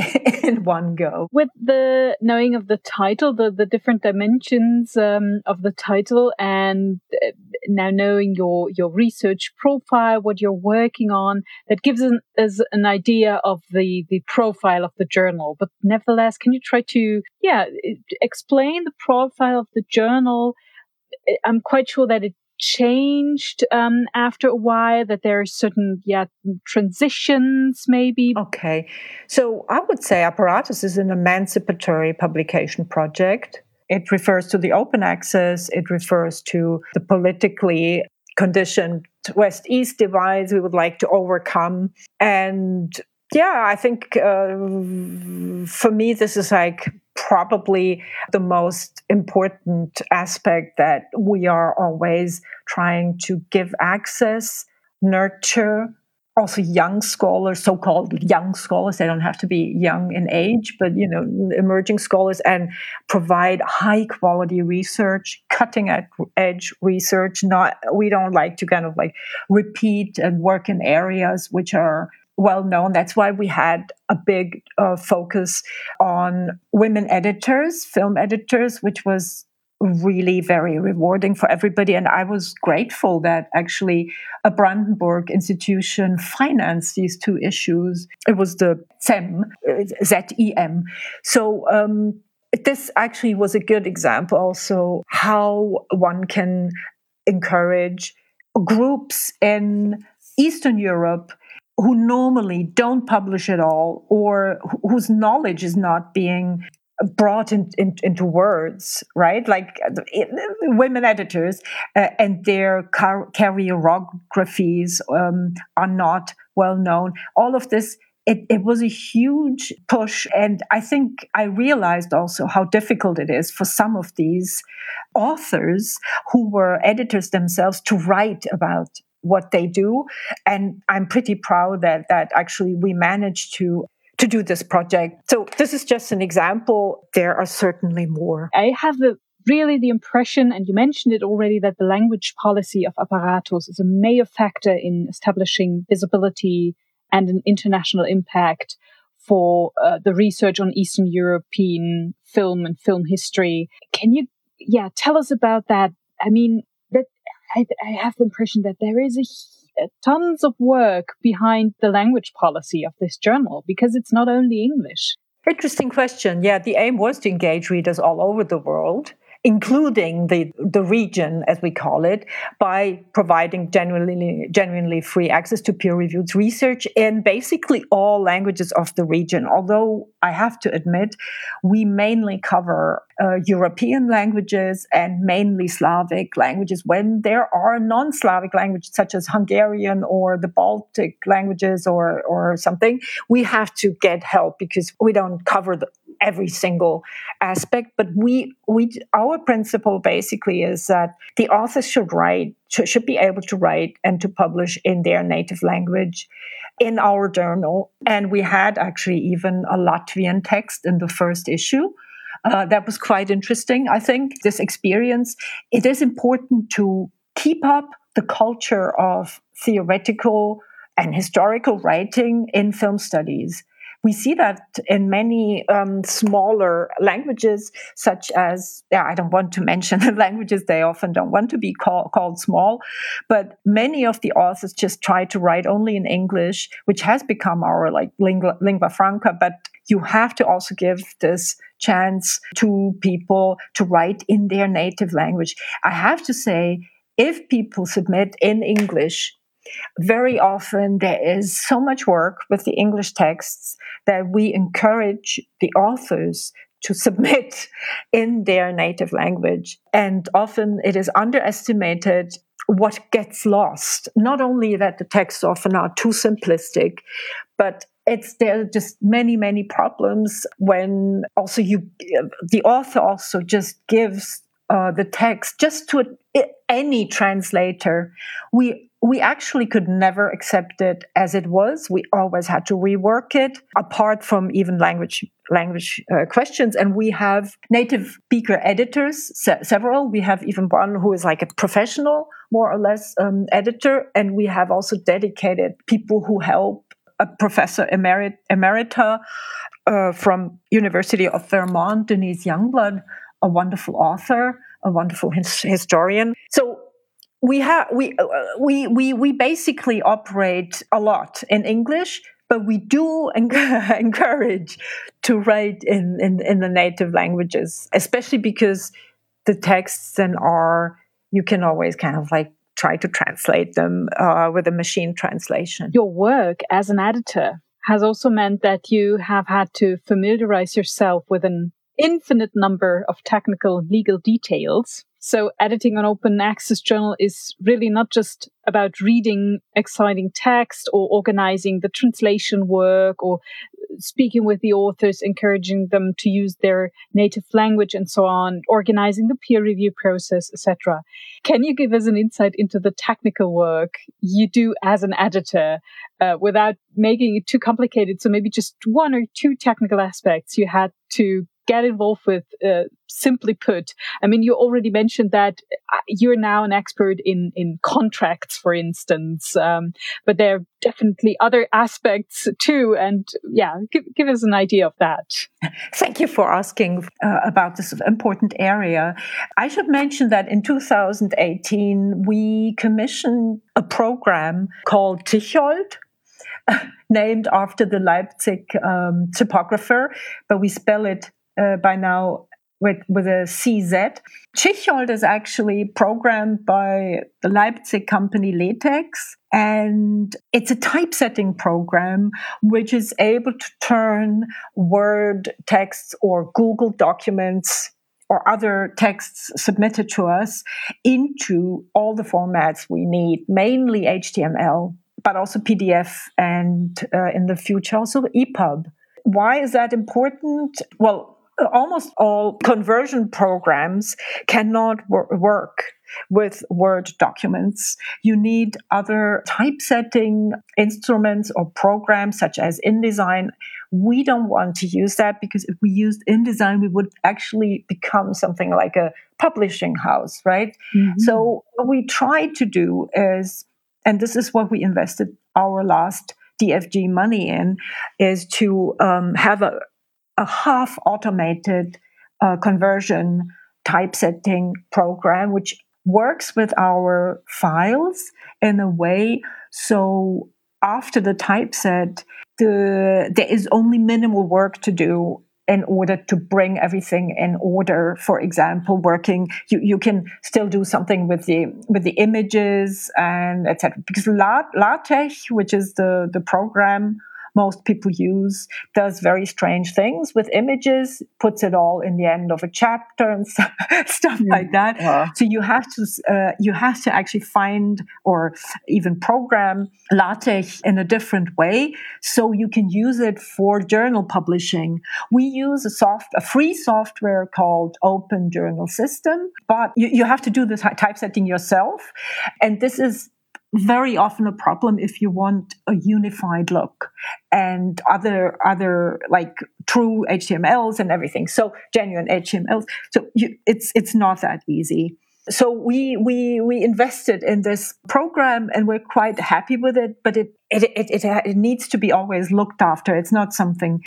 in one go. With the knowing of the title, the, the different dimensions um, of the title, and uh, now knowing your, your research profile, what you're working on, that gives us an, an idea of the, the profile of the journal. But nevertheless, can you try to, yeah, explain the profile of the journal? I'm quite sure that it changed um, after a while, that there are certain yeah transitions maybe. Okay, so I would say Apparatus is an emancipatory publication project It refers to the open access. It refers to the politically conditioned West-East divides we would like to overcome. And yeah, I think uh, for me, this is like probably the most important aspect, that we are always trying to give access, nurture, also young scholars, so-called young scholars. They don't have to be young in age, but, you know, emerging scholars, and provide high quality research, cutting edge research. Not, we don't like to kind of like repeat and work in areas which are well known. That's why we had a big uh, focus on women editors, film editors, which was really very rewarding for everybody. And I was grateful that actually a Brandenburg institution financed these two issues. It was the Z E M, Z E M. So um, this actually was a good example also how one can encourage groups in Eastern Europe who normally don't publish at all, or whose knowledge is not being brought in, in, into words, right? Like it, women editors uh, and their car- choreographies um, are not well known. All of this, it, it was a huge push. And I think I realized also how difficult it is for some of these authors who were editors themselves to write about what they do. And I'm pretty proud that that actually we managed to to do this project. So this is just an example. There are certainly more. I have the, really the impression, and you mentioned it already, that the language policy of Apparatus is a major factor in establishing visibility and an international impact for uh, the research on Eastern European film and film history. Can you, yeah, tell us about that? I mean, that I, I have the impression that there is a tons of work behind the language policy of this journal, because it's not only English. Interesting question. Yeah, the aim was to engage readers all over the world, including the, the region, as we call it, by providing genuinely, genuinely free access to peer-reviewed research in basically all languages of the region. Although I have to admit, we mainly cover uh, European languages and mainly Slavic languages. When there are non-Slavic languages, such as Hungarian or the Baltic languages or, or something, we have to get help because we don't cover the every single aspect. But we, we, our principle basically is that the authors should write, should, should be able to write and to publish in their native language in our journal. And we had actually even a Latvian text in the first issue. Uh, that was quite interesting, I think, this experience. It is important to keep up the culture of theoretical and historical writing in film studies. We see that in many um, smaller languages, such as, yeah, I don't want to mention the languages, they often don't want to be call, called small, but many of the authors just try to write only in English, which has become our like lingua, lingua franca, but you have to also give this chance to people to write in their native language. I have to say, if people submit in English, very often there is so much work with the English texts that we encourage the authors to submit in their native language. And often it is underestimated what gets lost. Not only that the texts often are too simplistic, but it's there are just many, many problems when also you, the author also just gives uh, the text just to a, any translator. We We actually could never accept it as it was. We always had to rework it, apart from even language language uh, questions. And we have native speaker editors, se- several. We have even one who is like a professional, more or less, um, editor. And we have also dedicated people who help. A professor emerit, emerita uh, from University of Vermont, Denise Youngblood, a wonderful author, a wonderful his- historian. So We have we uh, we we we basically operate a lot in English, but we do en- encourage to write in, in in the native languages, especially because the texts then are you can always kind of like try to translate them uh, with a machine translation. Your work as an editor has also meant that you have had to familiarize yourself with an infinite number of technical legal details. So editing an open access journal is really not just about reading exciting text or organizing the translation work or speaking with the authors, encouraging them to use their native language and so on, organizing the peer review process, et cetera. Can you give us an insight into the technical work you do as an editor uh, without making it too complicated? So maybe just one or two technical aspects you had to get involved with, uh, simply put. I mean, you already mentioned that you're now an expert in, in contracts, for instance, um, but there are definitely other aspects too. And yeah, give, give us an idea of that. Thank you for asking uh, about this important area. I should mention that in two thousand eighteen, we commissioned a program called Tichold, named after the Leipzig um, typographer, but we spell it uh, by now with, with a C Z. Tichold is actually programmed by the Leipzig company LeTeX, and it's a typesetting program which is able to turn Word texts or Google documents or other texts submitted to us into all the formats we need, mainly H T M L, but also P D F and uh, in the future also E P U B. Why is that important? Well, almost all conversion programs cannot wor- work with Word documents. You need other typesetting instruments or programs such as InDesign. We don't want to use that because if we used InDesign, we would actually become something like a publishing house, right? Mm-hmm. So what we try to do is, and this is what we invested our last D F G money in, is to um, have a, a half automated uh, conversion typesetting program, which works with our files in a way so after the typeset, the, there is only minimal work to do in order to bring everything in order. For example, working, you, you can still do something with the with the images and et cetera. Because LaTeX, which is the, the program most people use, does very strange things with images, puts it all in the end of a chapter and stuff, stuff yeah. like that. Yeah. So you have to uh, you have to actually find or even program LaTeX in a different way so you can use it for journal publishing. We use a soft a free software called Open Journal System, but you, you have to do the ty- typesetting yourself, and this is very often a problem if you want a unified look and other other like true H T M Ls and everything. So genuine H T M Ls. So you, it's it's not that easy. So we we we invested in this program and we're quite happy with it. But it it it it, it needs to be always looked after. It's not something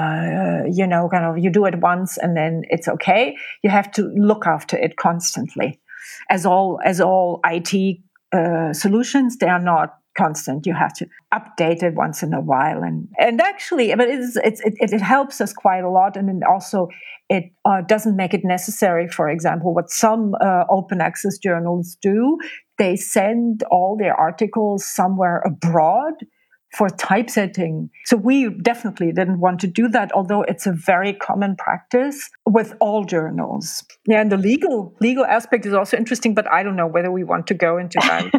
uh, you know kind of you do it once and then it's okay. You have to look after it constantly, as all as all I T Uh, solutions, they are not constant. You have to update it once in a while, and and actually, but it's, it's, it it helps us quite a lot, and then also it uh, doesn't make it necessary. For example, what some uh, open access journals do, they send all their articles somewhere abroad for typesetting. So we definitely didn't want to do that, although it's a very common practice with all journals. Yeah, and the legal legal aspect is also interesting, but I don't know whether we want to go into that.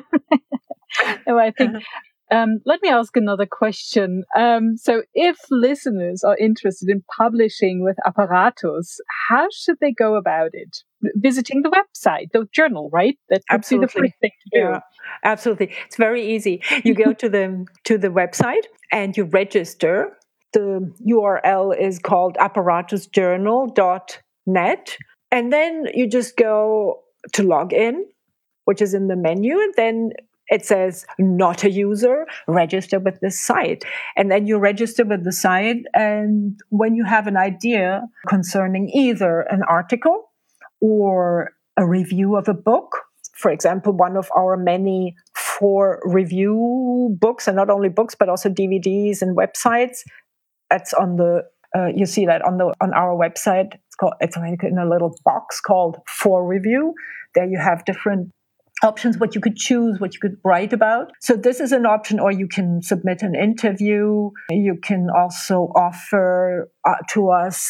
No, I think, um, let me ask another question. Um, so if listeners are interested in publishing with Apparatus, how should they go about it? Visiting the website, the journal, right? That would Absolutely. be the first thing to do. Yeah, absolutely. It's very easy. You go to the to the website and you register. The U R L is called apparatus journal dot net. And then you just go to log in, which is in the menu, and then it says not a user, register with this site. And then you register with the site, and when you have an idea concerning either an article or a review of a book, for example, one of our many four review books, and not only books, but also D V Ds and websites, that's on the, uh, you see that on the on our website. It's called, it's like in a little box called For Review. There you have different options, what you could choose, what you could write about. So this is an option, or you can submit an interview. You can also offer uh, to us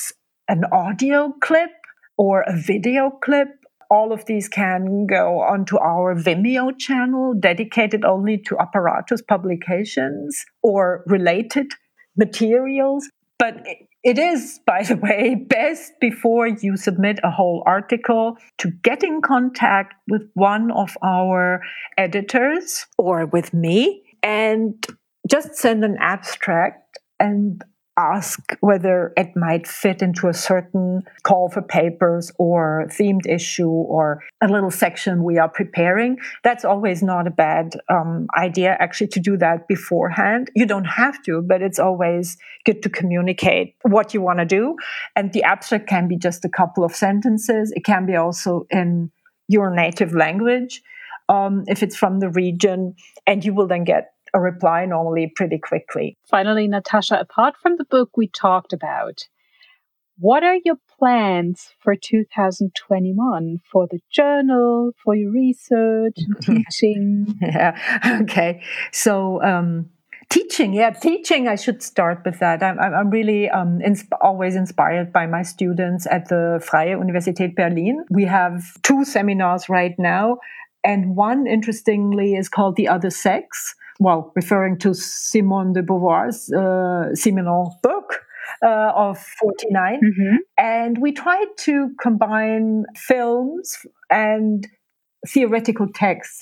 an audio clip or a video clip. All of these can go onto our Vimeo channel dedicated only to Apparatus publications or related materials. But it is, by the way, best before you submit a whole article to get in contact with one of our editors or with me and just send an abstract and ask whether it might fit into a certain call for papers or themed issue or a little section we are preparing. That's always not a bad um, idea, actually, to do that beforehand. You don't have to, but it's always good to communicate what you want to do. And the abstract can be just a couple of sentences. It can be also in your native language, um, if it's from the region, and you will then get a reply normally pretty quickly. Finally, Natasha, apart from the book we talked about, what are your plans for two thousand twenty-one for the journal, for your research and teaching? Yeah, okay. So, um, teaching, yeah, teaching, I should start with that. I'm, I'm really um, insp- always inspired by my students at the Freie Universität Berlin. We have two seminars right now, and one, interestingly, is called The Other Sex. Well, referring to Simone de Beauvoir's uh, seminal book uh, of forty-nine. Mm-hmm. And we tried to combine films and theoretical texts.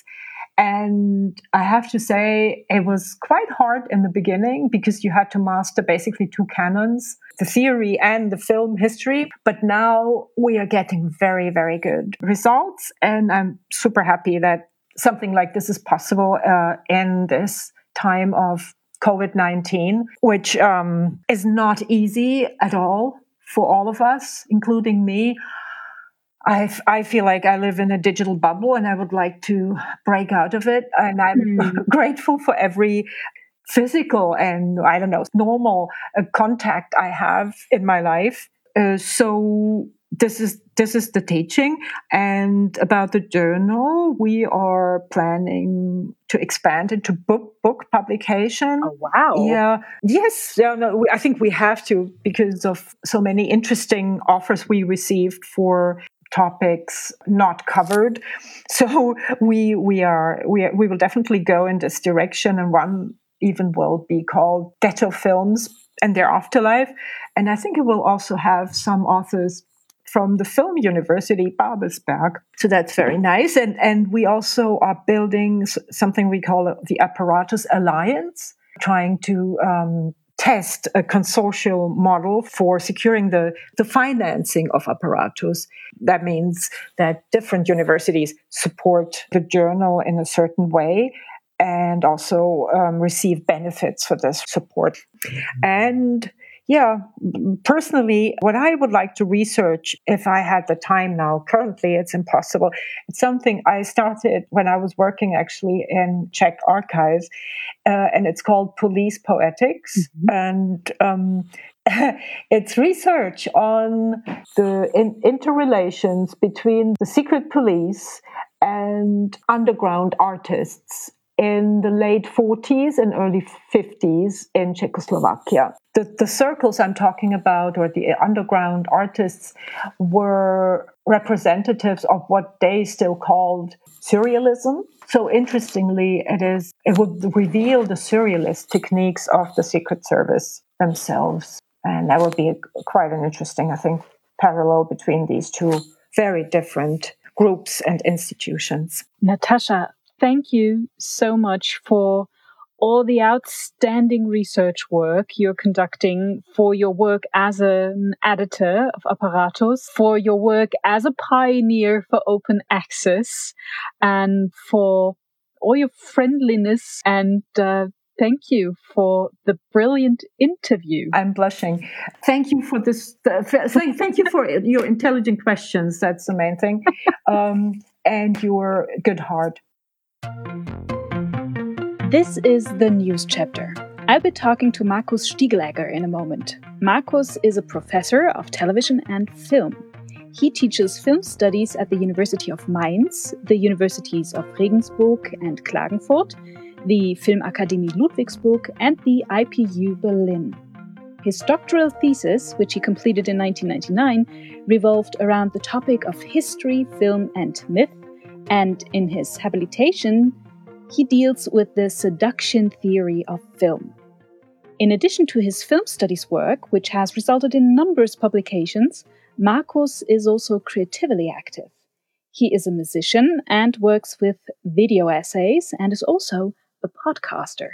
And I have to say, it was quite hard in the beginning because you had to master basically two canons, the theory and the film history. But now we are getting very, very good results. And I'm super happy that something like this is possible uh, in this time of covid nineteen, which um, is not easy at all for all of us, including me. I, I feel like I live in a digital bubble and I would like to break out of it. And I'm mm. grateful for every physical and, I don't know, normal uh, contact I have in my life. Uh, so this is this is the teaching. And about the journal, we are planning to expand into book book publication. Oh, wow. Yeah. Yes. Yeah, no, I think we have to because of so many interesting offers we received for topics not covered. So we we are we we will definitely go in this direction, and one even will be called Ghetto Films and Their Afterlife. And I think it will also have some authors from the Film University Babelsberg. So that's very nice. And and we also are building something we call the Apparatus Alliance, trying to um, test a consortial model for securing the, the financing of Apparatus. That means that different universities support the journal in a certain way and also um, receive benefits for this support. And yeah, personally, what I would like to research, if I had the time now, currently it's impossible. It's something I started when I was working actually in Czech archives, uh, and it's called Police Poetics. Mm-hmm. And um, it's research on the in- interrelations between the secret police and underground artists in the late forties and early fifties in Czechoslovakia. The, the circles I'm talking about, or the underground artists, were representatives of what they still called surrealism. So interestingly, it is it would reveal the surrealist techniques of the Secret Service themselves. And that would be a, quite an interesting, I think, parallel between these two very different groups and institutions. Natasha, thank you so much for all the outstanding research work you're conducting, for your work as an editor of Apparatus, for your work as a pioneer for open access, and for all your friendliness. And uh, thank you for the brilliant interview. I'm blushing. Thank you for this. Uh, thank you for your intelligent questions. That's the main thing. Um, and your good heart. This is the news chapter. I'll be talking to Markus Stiegelegger in a moment. Markus is a professor of television and film. He teaches film studies at the University of Mainz, the universities of Regensburg and Klagenfurt, the Filmakademie Ludwigsburg, and the I P U Berlin. His doctoral thesis, which he completed in nineteen ninety-nine, revolved around the topic of history, film, and myth, and in his habilitation, he deals with the seduction theory of film. In addition to his film studies work, which has resulted in numerous publications, Markus is also creatively active. He is a musician and works with video essays and is also a podcaster.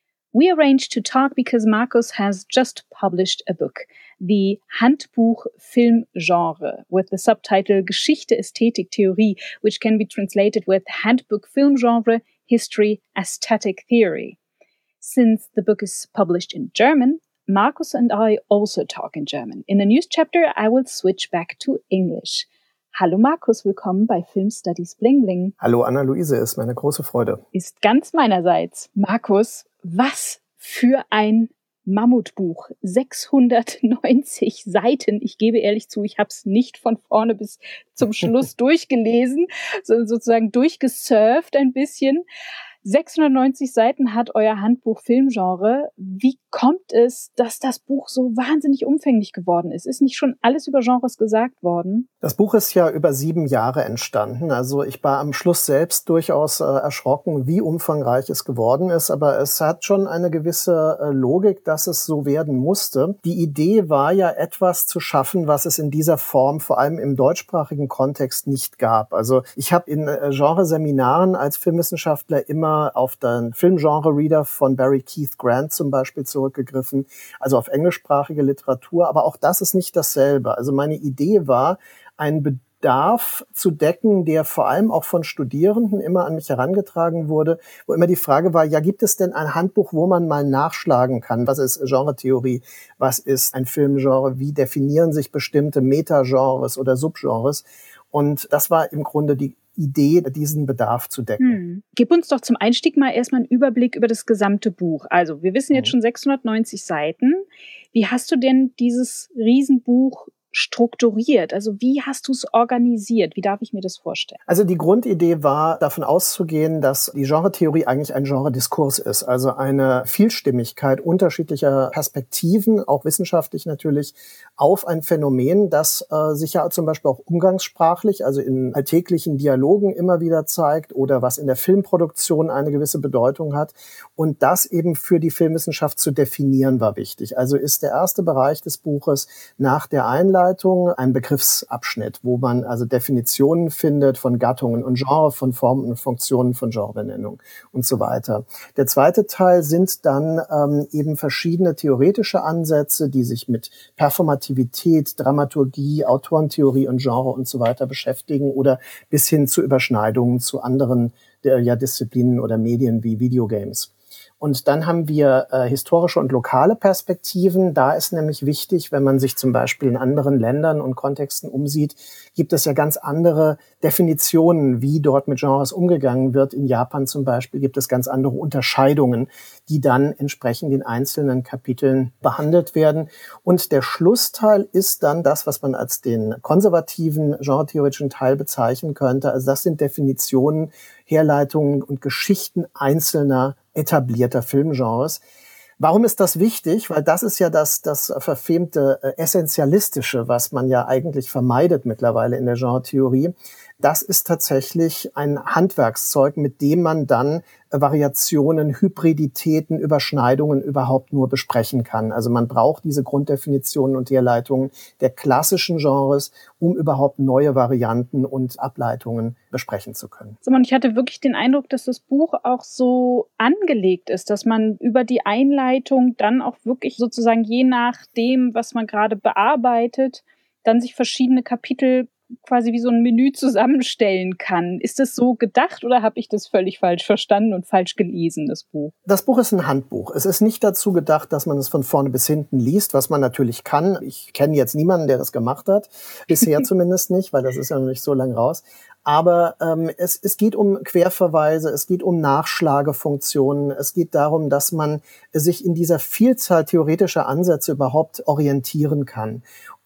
We arranged to talk because Markus has just published a book, the Handbuch Filmgenre, with the subtitle Geschichte, Ästhetik, Theorie, which can be translated with Handbook Filmgenre, History, Aesthetic Theory. Since the book is published in German, Markus and I also talk in German. In the news chapter, I will switch back to English. Hallo Markus, willkommen bei Film Studies Bling Bling. Hallo Anna-Luise, ist meine große Freude. Ist ganz meinerseits. Markus, was für ein Mammutbuch. sechshundertneunzig Seiten. Ich gebe ehrlich zu, ich habe es nicht von vorne bis zum Schluss durchgelesen, sondern sozusagen durchgesurft ein bisschen. sechshundertneunzig Seiten hat euer Handbuch Filmgenre. Wie kommt es, dass das Buch so wahnsinnig umfänglich geworden ist? Ist nicht schon alles über Genres gesagt worden? Das Buch ist ja über sieben Jahre entstanden. Also ich war am Schluss selbst durchaus äh, erschrocken, wie umfangreich es geworden ist. Aber es hat schon eine gewisse äh, Logik, dass es so werden musste. Die Idee war ja, etwas zu schaffen, was es in dieser Form vor allem im deutschsprachigen Kontext nicht gab. Also ich habe in äh, Genreseminaren als Filmwissenschaftler immer auf den Filmgenre-Reader von Barry Keith Grant zum Beispiel zurückgegriffen, also auf englischsprachige Literatur, aber auch das ist nicht dasselbe. Also meine Idee war, einen Bedarf zu decken, der vor allem auch von Studierenden immer an mich herangetragen wurde, wo immer die Frage war, ja, gibt es denn ein Handbuch, wo man mal nachschlagen kann? Was ist Genretheorie? Was ist ein Filmgenre? Wie definieren sich bestimmte Metagenres oder Subgenres? Und das war im Grunde die Idee, diesen Bedarf zu decken. Hm. Gib uns doch zum Einstieg mal erstmal einen Überblick über das gesamte Buch. Also wir wissen jetzt schon sechshundertneunzig Seiten. Wie hast du denn dieses Riesenbuch strukturiert? Also wie hast du es organisiert? Wie darf ich mir das vorstellen? Also die Grundidee war, davon auszugehen, dass die Genretheorie eigentlich ein Genrediskurs ist. Also eine Vielstimmigkeit unterschiedlicher Perspektiven, auch wissenschaftlich natürlich, auf ein Phänomen, das äh, sich ja zum Beispiel auch umgangssprachlich, also in alltäglichen Dialogen immer wieder zeigt oder was in der Filmproduktion eine gewisse Bedeutung hat. Und das eben für die Filmwissenschaft zu definieren war wichtig. Also ist der erste Bereich des Buches nach der Einleitung ein Begriffsabschnitt, wo man also Definitionen findet von Gattungen und Genre, von Formen und Funktionen von Genrebenennung und so weiter. Der zweite Teil sind dann ähm, eben verschiedene theoretische Ansätze, die sich mit Performativität, Dramaturgie, Autorentheorie und Genre und so weiter beschäftigen oder bis hin zu Überschneidungen zu anderen der, ja, Disziplinen oder Medien wie Videogames. Und dann haben wir äh, historische und lokale Perspektiven. Da ist nämlich wichtig, wenn man sich zum Beispiel in anderen Ländern und Kontexten umsieht, gibt es ja ganz andere Definitionen, wie dort mit Genres umgegangen wird. In Japan zum Beispiel gibt es ganz andere Unterscheidungen, die dann entsprechend in einzelnen Kapiteln behandelt werden. Und der Schlussteil ist dann das, was man als den konservativen genretheoretischen Teil bezeichnen könnte. Also das sind Definitionen, Herleitungen und Geschichten einzelner etablierter Filmgenres. Warum ist das wichtig? Weil das ist ja das, das verfemte äh, Essentialistische, was man ja eigentlich vermeidet mittlerweile in der Genretheorie. Das ist tatsächlich ein Handwerkszeug, mit dem man dann Variationen, Hybriditäten, Überschneidungen überhaupt nur besprechen kann. Also man braucht diese Grunddefinitionen und Herleitungen der klassischen Genres, um überhaupt neue Varianten und Ableitungen besprechen zu können. Simon, ich hatte wirklich den Eindruck, dass das Buch auch so angelegt ist, dass man über die Einleitung dann auch wirklich sozusagen je nachdem, was man gerade bearbeitet, dann sich verschiedene Kapitel quasi wie so ein Menü zusammenstellen kann. Ist das so gedacht oder habe ich das völlig falsch verstanden und falsch gelesen, das Buch? Das Buch ist ein Handbuch. Es ist nicht dazu gedacht, dass man es von vorne bis hinten liest, was man natürlich kann. Ich kenne jetzt niemanden, der das gemacht hat. Bisher zumindest nicht, weil das ist ja noch nicht so lang raus. Aber ähm, es, es geht um Querverweise, es geht um Nachschlagefunktionen, es geht darum, dass man sich in dieser Vielzahl theoretischer Ansätze überhaupt orientieren kann.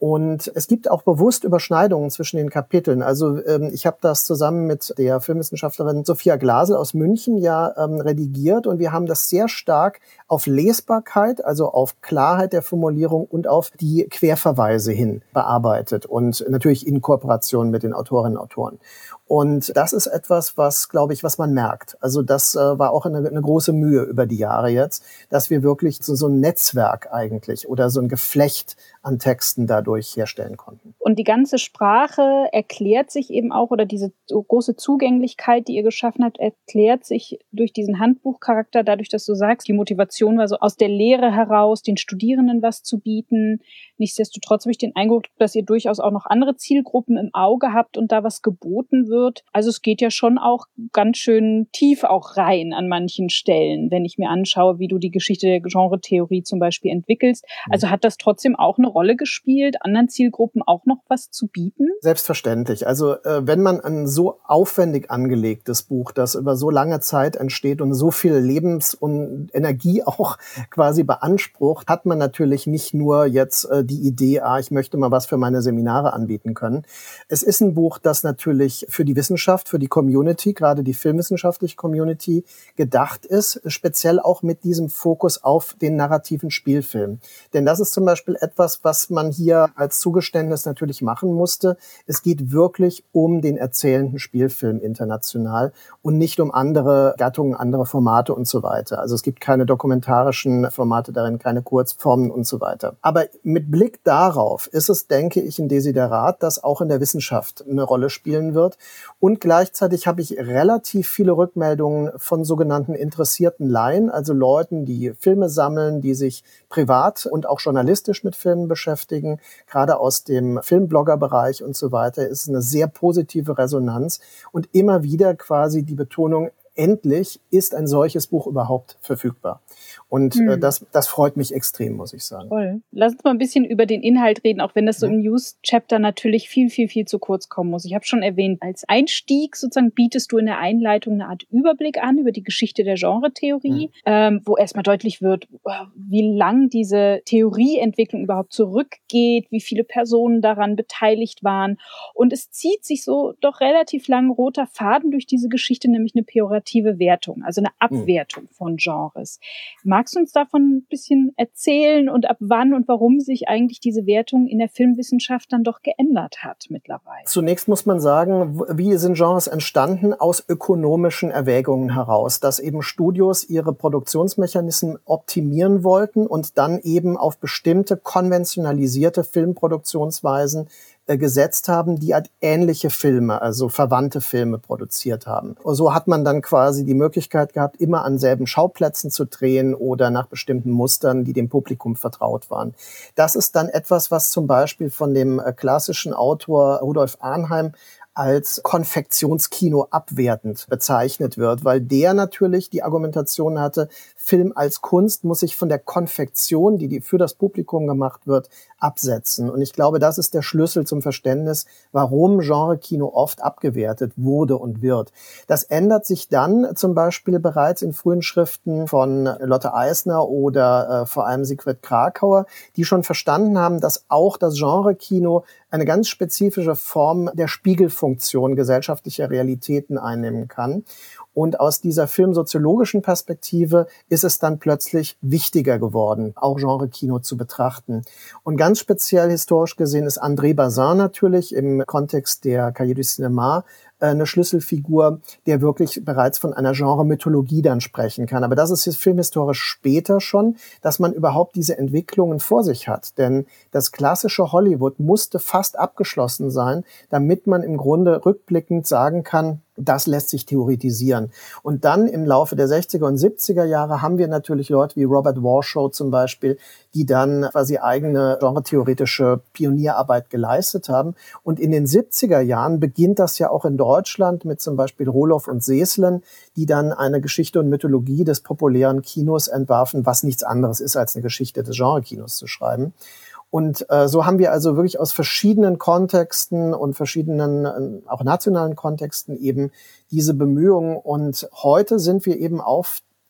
Und es gibt auch bewusst Überschneidungen zwischen den Kapiteln. Also ähm, ich habe das zusammen mit der Filmwissenschaftlerin Sophia Glasel aus München ja ähm, redigiert und wir haben das sehr stark auf Lesbarkeit, also auf Klarheit der Formulierung und auf die Querverweise hin bearbeitet und natürlich in Kooperation mit den Autorinnen und Autoren. Und das ist etwas, was, glaube ich, was man merkt. Also das äh, war auch eine, eine große Mühe über die Jahre jetzt, dass wir wirklich so, so ein Netzwerk eigentlich oder so ein Geflecht an Texten dadurch herstellen konnten. Und die ganze Sprache erklärt sich eben auch, oder diese große Zugänglichkeit, die ihr geschaffen habt, erklärt sich durch diesen Handbuchcharakter, dadurch, dass du sagst, die Motivation war so aus der Lehre heraus, den Studierenden was zu bieten. Nichtsdestotrotz habe ich den Eindruck, dass ihr durchaus auch noch andere Zielgruppen im Auge habt und da was geboten wird. Also es geht ja schon auch ganz schön tief auch rein an manchen Stellen, wenn ich mir anschaue, wie du die Geschichte der Genretheorie zum Beispiel entwickelst. Also hat das trotzdem auch eine Rolle gespielt, anderen Zielgruppen auch noch was zu bieten? Selbstverständlich. Also äh, wenn man ein so aufwendig angelegtes Buch, das über so lange Zeit entsteht und so viel Lebens- und Energie auch quasi beansprucht, hat man natürlich nicht nur jetzt äh, die Idee, ah, ich möchte mal was für meine Seminare anbieten können. Es ist ein Buch, das natürlich für die Wissenschaft, für die Community, gerade die filmwissenschaftliche Community, gedacht ist, speziell auch mit diesem Fokus auf den narrativen Spielfilm. Denn das ist zum Beispiel etwas, was man hier als Zugeständnis natürlich machen musste. Es geht wirklich um den erzählenden Spielfilm international und nicht um andere Gattungen, andere Formate und so weiter. Also es gibt keine dokumentarischen Formate darin, keine Kurzformen und so weiter. Aber mit Blick darauf ist es, denke ich, ein Desiderat, das auch in der Wissenschaft eine Rolle spielen wird. Und gleichzeitig habe ich relativ viele Rückmeldungen von sogenannten interessierten Laien, also Leuten, die Filme sammeln, die sich privat und auch journalistisch mit Filmen beschäftigen, gerade aus dem Filmblogger-Bereich und so weiter, ist eine sehr positive Resonanz und immer wieder quasi die Betonung, endlich ist ein solches Buch überhaupt verfügbar. Und hm. äh, das, das freut mich extrem, muss ich sagen. Toll. Lass uns mal ein bisschen über den Inhalt reden, auch wenn das so im News-Chapter natürlich viel, viel, viel zu kurz kommen muss. Ich habe schon erwähnt, als Einstieg sozusagen bietest du in der Einleitung eine Art Überblick an über die Geschichte der Genretheorie, hm. ähm, wo erstmal deutlich wird, wie lang diese Theorieentwicklung überhaupt zurückgeht, wie viele Personen daran beteiligt waren. Und es zieht sich so doch relativ lang roter Faden durch diese Geschichte, nämlich eine pejorative Wertung, also eine Abwertung hm. von Genres. Magst du uns davon ein bisschen erzählen und ab wann und warum sich eigentlich diese Wertung in der Filmwissenschaft dann doch geändert hat mittlerweile? Zunächst muss man sagen, wie sind Genres entstanden? Aus ökonomischen Erwägungen heraus, dass eben Studios ihre Produktionsmechanismen optimieren wollten und dann eben auf bestimmte konventionalisierte Filmproduktionsweisen gesetzt haben, die halt ähnliche Filme, also verwandte Filme produziert haben. Und so hat man dann quasi die Möglichkeit gehabt, immer an selben Schauplätzen zu drehen oder nach bestimmten Mustern, die dem Publikum vertraut waren. Das ist dann etwas, was zum Beispiel von dem klassischen Autor Rudolf Arnheim als Konfektionskino abwertend bezeichnet wird, weil der natürlich die Argumentation hatte, Film als Kunst muss sich von der Konfektion, die, die für das Publikum gemacht wird, absetzen. Und ich glaube, das ist der Schlüssel zum Verständnis, warum Genre-Kino oft abgewertet wurde und wird. Das ändert sich dann zum Beispiel bereits in frühen Schriften von Lotte Eisner oder äh, vor allem Sigrid Krakauer, die schon verstanden haben, dass auch das Genre-Kino eine ganz spezifische Form der Spiegelfunktion gesellschaftlicher Realitäten einnehmen kann. Und aus dieser filmsoziologischen Perspektive ist es dann plötzlich wichtiger geworden, auch Genre-Kino zu betrachten. Und ganz speziell historisch gesehen ist André Bazin natürlich im Kontext der Cahiers du Cinéma eine Schlüsselfigur, der wirklich bereits von einer Genre-Mythologie dann sprechen kann. Aber das ist jetzt filmhistorisch später schon, dass man überhaupt diese Entwicklungen vor sich hat. Denn das klassische Hollywood musste fast abgeschlossen sein, damit man im Grunde rückblickend sagen kann, das lässt sich theoretisieren. Und dann im Laufe der sechziger und siebziger Jahre haben wir natürlich Leute wie Robert Warshaw zum Beispiel, die dann quasi eigene genretheoretische Pionierarbeit geleistet haben. Und in den siebziger Jahren beginnt das ja auch in Deutschland mit zum Beispiel Rohloff und Seeslen, die dann eine Geschichte und Mythologie des populären Kinos entwarfen, was nichts anderes ist, als eine Geschichte des Genre-Kinos zu schreiben. Und äh, so haben wir also wirklich aus verschiedenen Kontexten und verschiedenen, äh, auch nationalen Kontexten eben diese Bemühungen. Und heute sind wir eben auf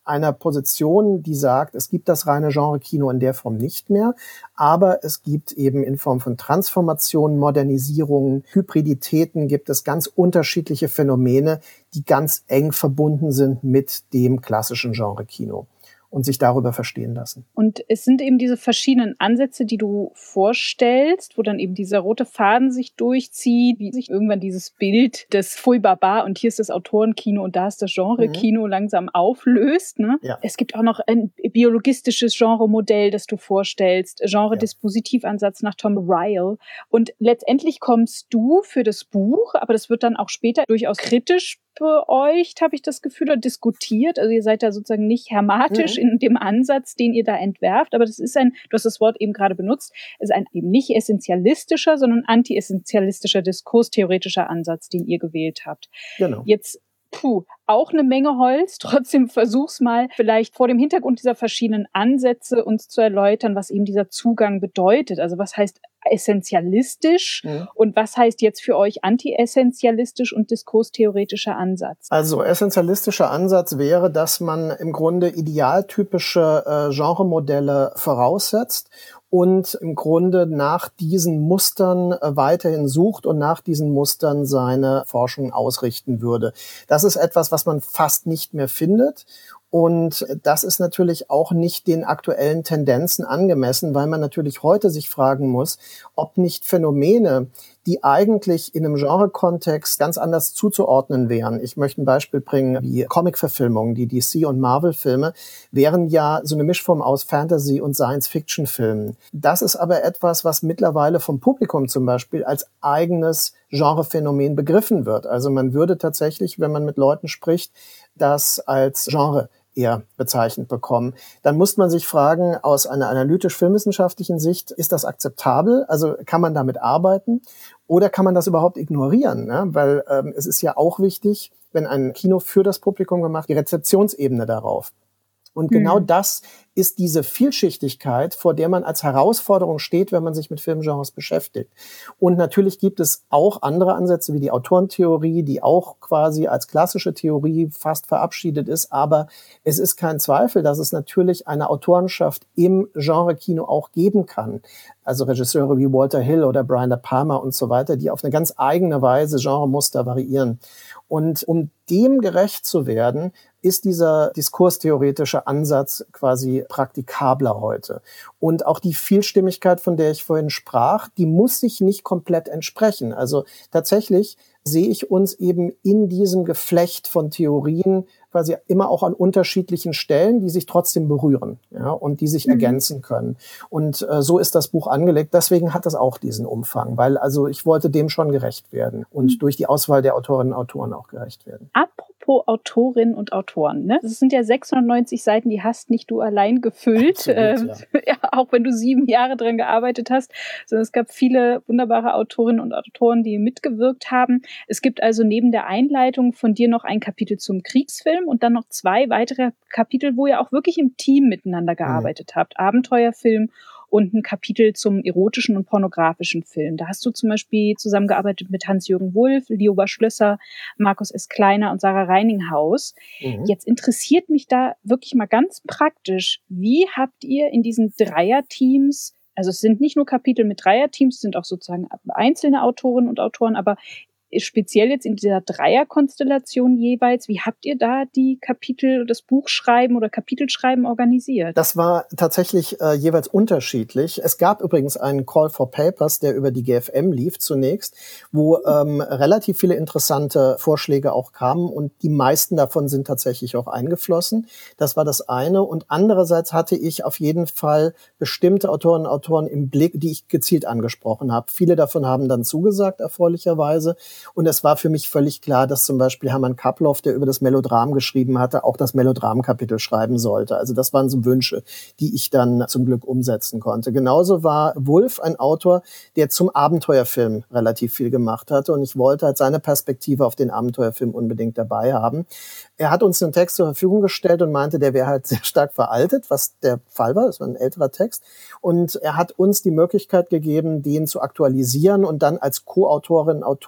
einer Position, die sagt, es gibt das reine Genre-Kino in der Form nicht mehr, aber es gibt eben in Form von Transformationen, Modernisierungen, Hybriditäten, gibt es ganz unterschiedliche Phänomene, die ganz eng verbunden sind mit dem klassischen Genre-Kino und sich darüber verstehen lassen. Und es sind eben diese verschiedenen Ansätze, die du vorstellst, wo dann eben dieser rote Faden sich durchzieht, wie sich irgendwann dieses Bild des Pfui Baba und hier ist das Autorenkino und da ist das Genre-Kino mhm. langsam auflöst. Ne? Ja. Es gibt auch noch ein biologistisches Genre-Modell, das du vorstellst, Genre-Dispositivansatz nach Tom Ryle. Und letztendlich kommst du für das Buch, aber das wird dann auch später durchaus kritisch beäugt, habe ich das Gefühl, oder diskutiert. Also ihr seid da sozusagen nicht hermatisch mhm. in dem Ansatz, den ihr da entwerft, aber das ist ein, du hast das Wort eben gerade benutzt, ist ein eben nicht essentialistischer, sondern anti-essentialistischer, diskurstheoretischer Ansatz, den ihr gewählt habt. Genau. Jetzt Puh, auch eine Menge Holz. Trotzdem versuch's mal vielleicht vor dem Hintergrund dieser verschiedenen Ansätze uns zu erläutern, was eben dieser Zugang bedeutet. Also was heißt essentialistisch mhm. und was heißt jetzt für euch anti-essentialistisch und diskurstheoretischer Ansatz? Also essentialistischer Ansatz wäre, dass man im Grunde idealtypische äh, Genremodelle voraussetzt und im Grunde nach diesen Mustern äh, weiterhin sucht und nach diesen Mustern seine Forschung ausrichten würde. Das ist etwas, was man fast nicht mehr findet. Und das ist natürlich auch nicht den aktuellen Tendenzen angemessen, weil man natürlich heute sich fragen muss, ob nicht Phänomene, die eigentlich in einem Genre-Kontext ganz anders zuzuordnen wären. Ich möchte ein Beispiel bringen, wie Comic-Verfilmungen, die D C- und Marvel-Filme, wären ja so eine Mischform aus Fantasy- und Science-Fiction-Filmen. Das ist aber etwas, was mittlerweile vom Publikum zum Beispiel als eigenes Genrephänomen begriffen wird. Also man würde tatsächlich, wenn man mit Leuten spricht, das als Genre eher bezeichnet bekommen. Dann muss man sich fragen, aus einer analytisch-filmwissenschaftlichen Sicht, ist das akzeptabel? Also kann man damit arbeiten? Oder kann man das überhaupt ignorieren? Ne? Weil ähm, es ist ja auch wichtig, wenn ein Kino für das Publikum gemacht, die Rezeptionsebene darauf. Und genau hm. das ist diese Vielschichtigkeit, vor der man als Herausforderung steht, wenn man sich mit Filmgenres beschäftigt. Und natürlich gibt es auch andere Ansätze wie die Autorentheorie, die auch quasi als klassische Theorie fast verabschiedet ist. Aber es ist kein Zweifel, dass es natürlich eine Autorenschaft im Genre-Kino auch geben kann. Also Regisseure wie Walter Hill oder Brian De Palma und so weiter, die auf eine ganz eigene Weise Genremuster variieren. Und um dem gerecht zu werden, ist dieser diskurstheoretische Ansatz quasi praktikabler heute. Und auch die Vielstimmigkeit, von der ich vorhin sprach, die muss sich nicht komplett entsprechen. Also tatsächlich sehe ich uns eben in diesem Geflecht von Theorien quasi immer auch an unterschiedlichen Stellen, die sich trotzdem berühren, ja, und die sich mhm. ergänzen können. Und äh, so ist das Buch angelegt. Deswegen hat das auch diesen Umfang, weil also ich wollte dem schon gerecht werden und mhm. durch die Auswahl der Autorinnen und Autoren auch gerecht werden. Apropos Autorinnen und Autoren, ne? Das sind ja sechshundertneunzig Seiten, die hast nicht du allein gefüllt, Absolut, ähm, ja. ja, auch wenn du sieben Jahre dran gearbeitet hast, sondern es gab viele wunderbare Autorinnen und Autoren, die mitgewirkt haben. Es gibt also neben der Einleitung von dir noch ein Kapitel zum Kriegsfilm und dann noch zwei weitere Kapitel, wo ihr auch wirklich im Team miteinander gearbeitet mhm. habt. Abenteuerfilm und ein Kapitel zum erotischen und pornografischen Film. Da hast du zum Beispiel zusammengearbeitet mit Hans-Jürgen Wulff, Lioba Schlösser, Markus S. Kleiner und Sarah Reininghaus. Mhm. Jetzt interessiert mich da wirklich mal ganz praktisch, wie habt ihr in diesen Dreierteams, also es sind nicht nur Kapitel mit Dreierteams, es sind auch sozusagen einzelne Autorinnen und Autoren, aber speziell jetzt in dieser Dreierkonstellation jeweils, wie habt ihr da die Kapitel, das Buchschreiben oder Kapitelschreiben organisiert? Das war tatsächlich äh, jeweils unterschiedlich. Es gab übrigens einen Call for Papers, der über die G F M lief zunächst, wo ähm, relativ viele interessante Vorschläge auch kamen und die meisten davon sind tatsächlich auch eingeflossen. Das war das eine. Und andererseits hatte ich auf jeden Fall bestimmte Autorinnen und Autoren im Blick, die ich gezielt angesprochen habe. Viele davon haben dann zugesagt, erfreulicherweise. Und es war für mich völlig klar, dass zum Beispiel Hermann Kaploff, der über das Melodram geschrieben hatte, auch das Melodram-Kapitel schreiben sollte. Also das waren so Wünsche, die ich dann zum Glück umsetzen konnte. Genauso war Wulff ein Autor, der zum Abenteuerfilm relativ viel gemacht hatte. Und ich wollte halt seine Perspektive auf den Abenteuerfilm unbedingt dabei haben. Er hat uns einen Text zur Verfügung gestellt und meinte, der wäre halt sehr stark veraltet, was der Fall war. Das war ein älterer Text. Und er hat uns die Möglichkeit gegeben, den zu aktualisieren und dann als Co-Autorin, Autor in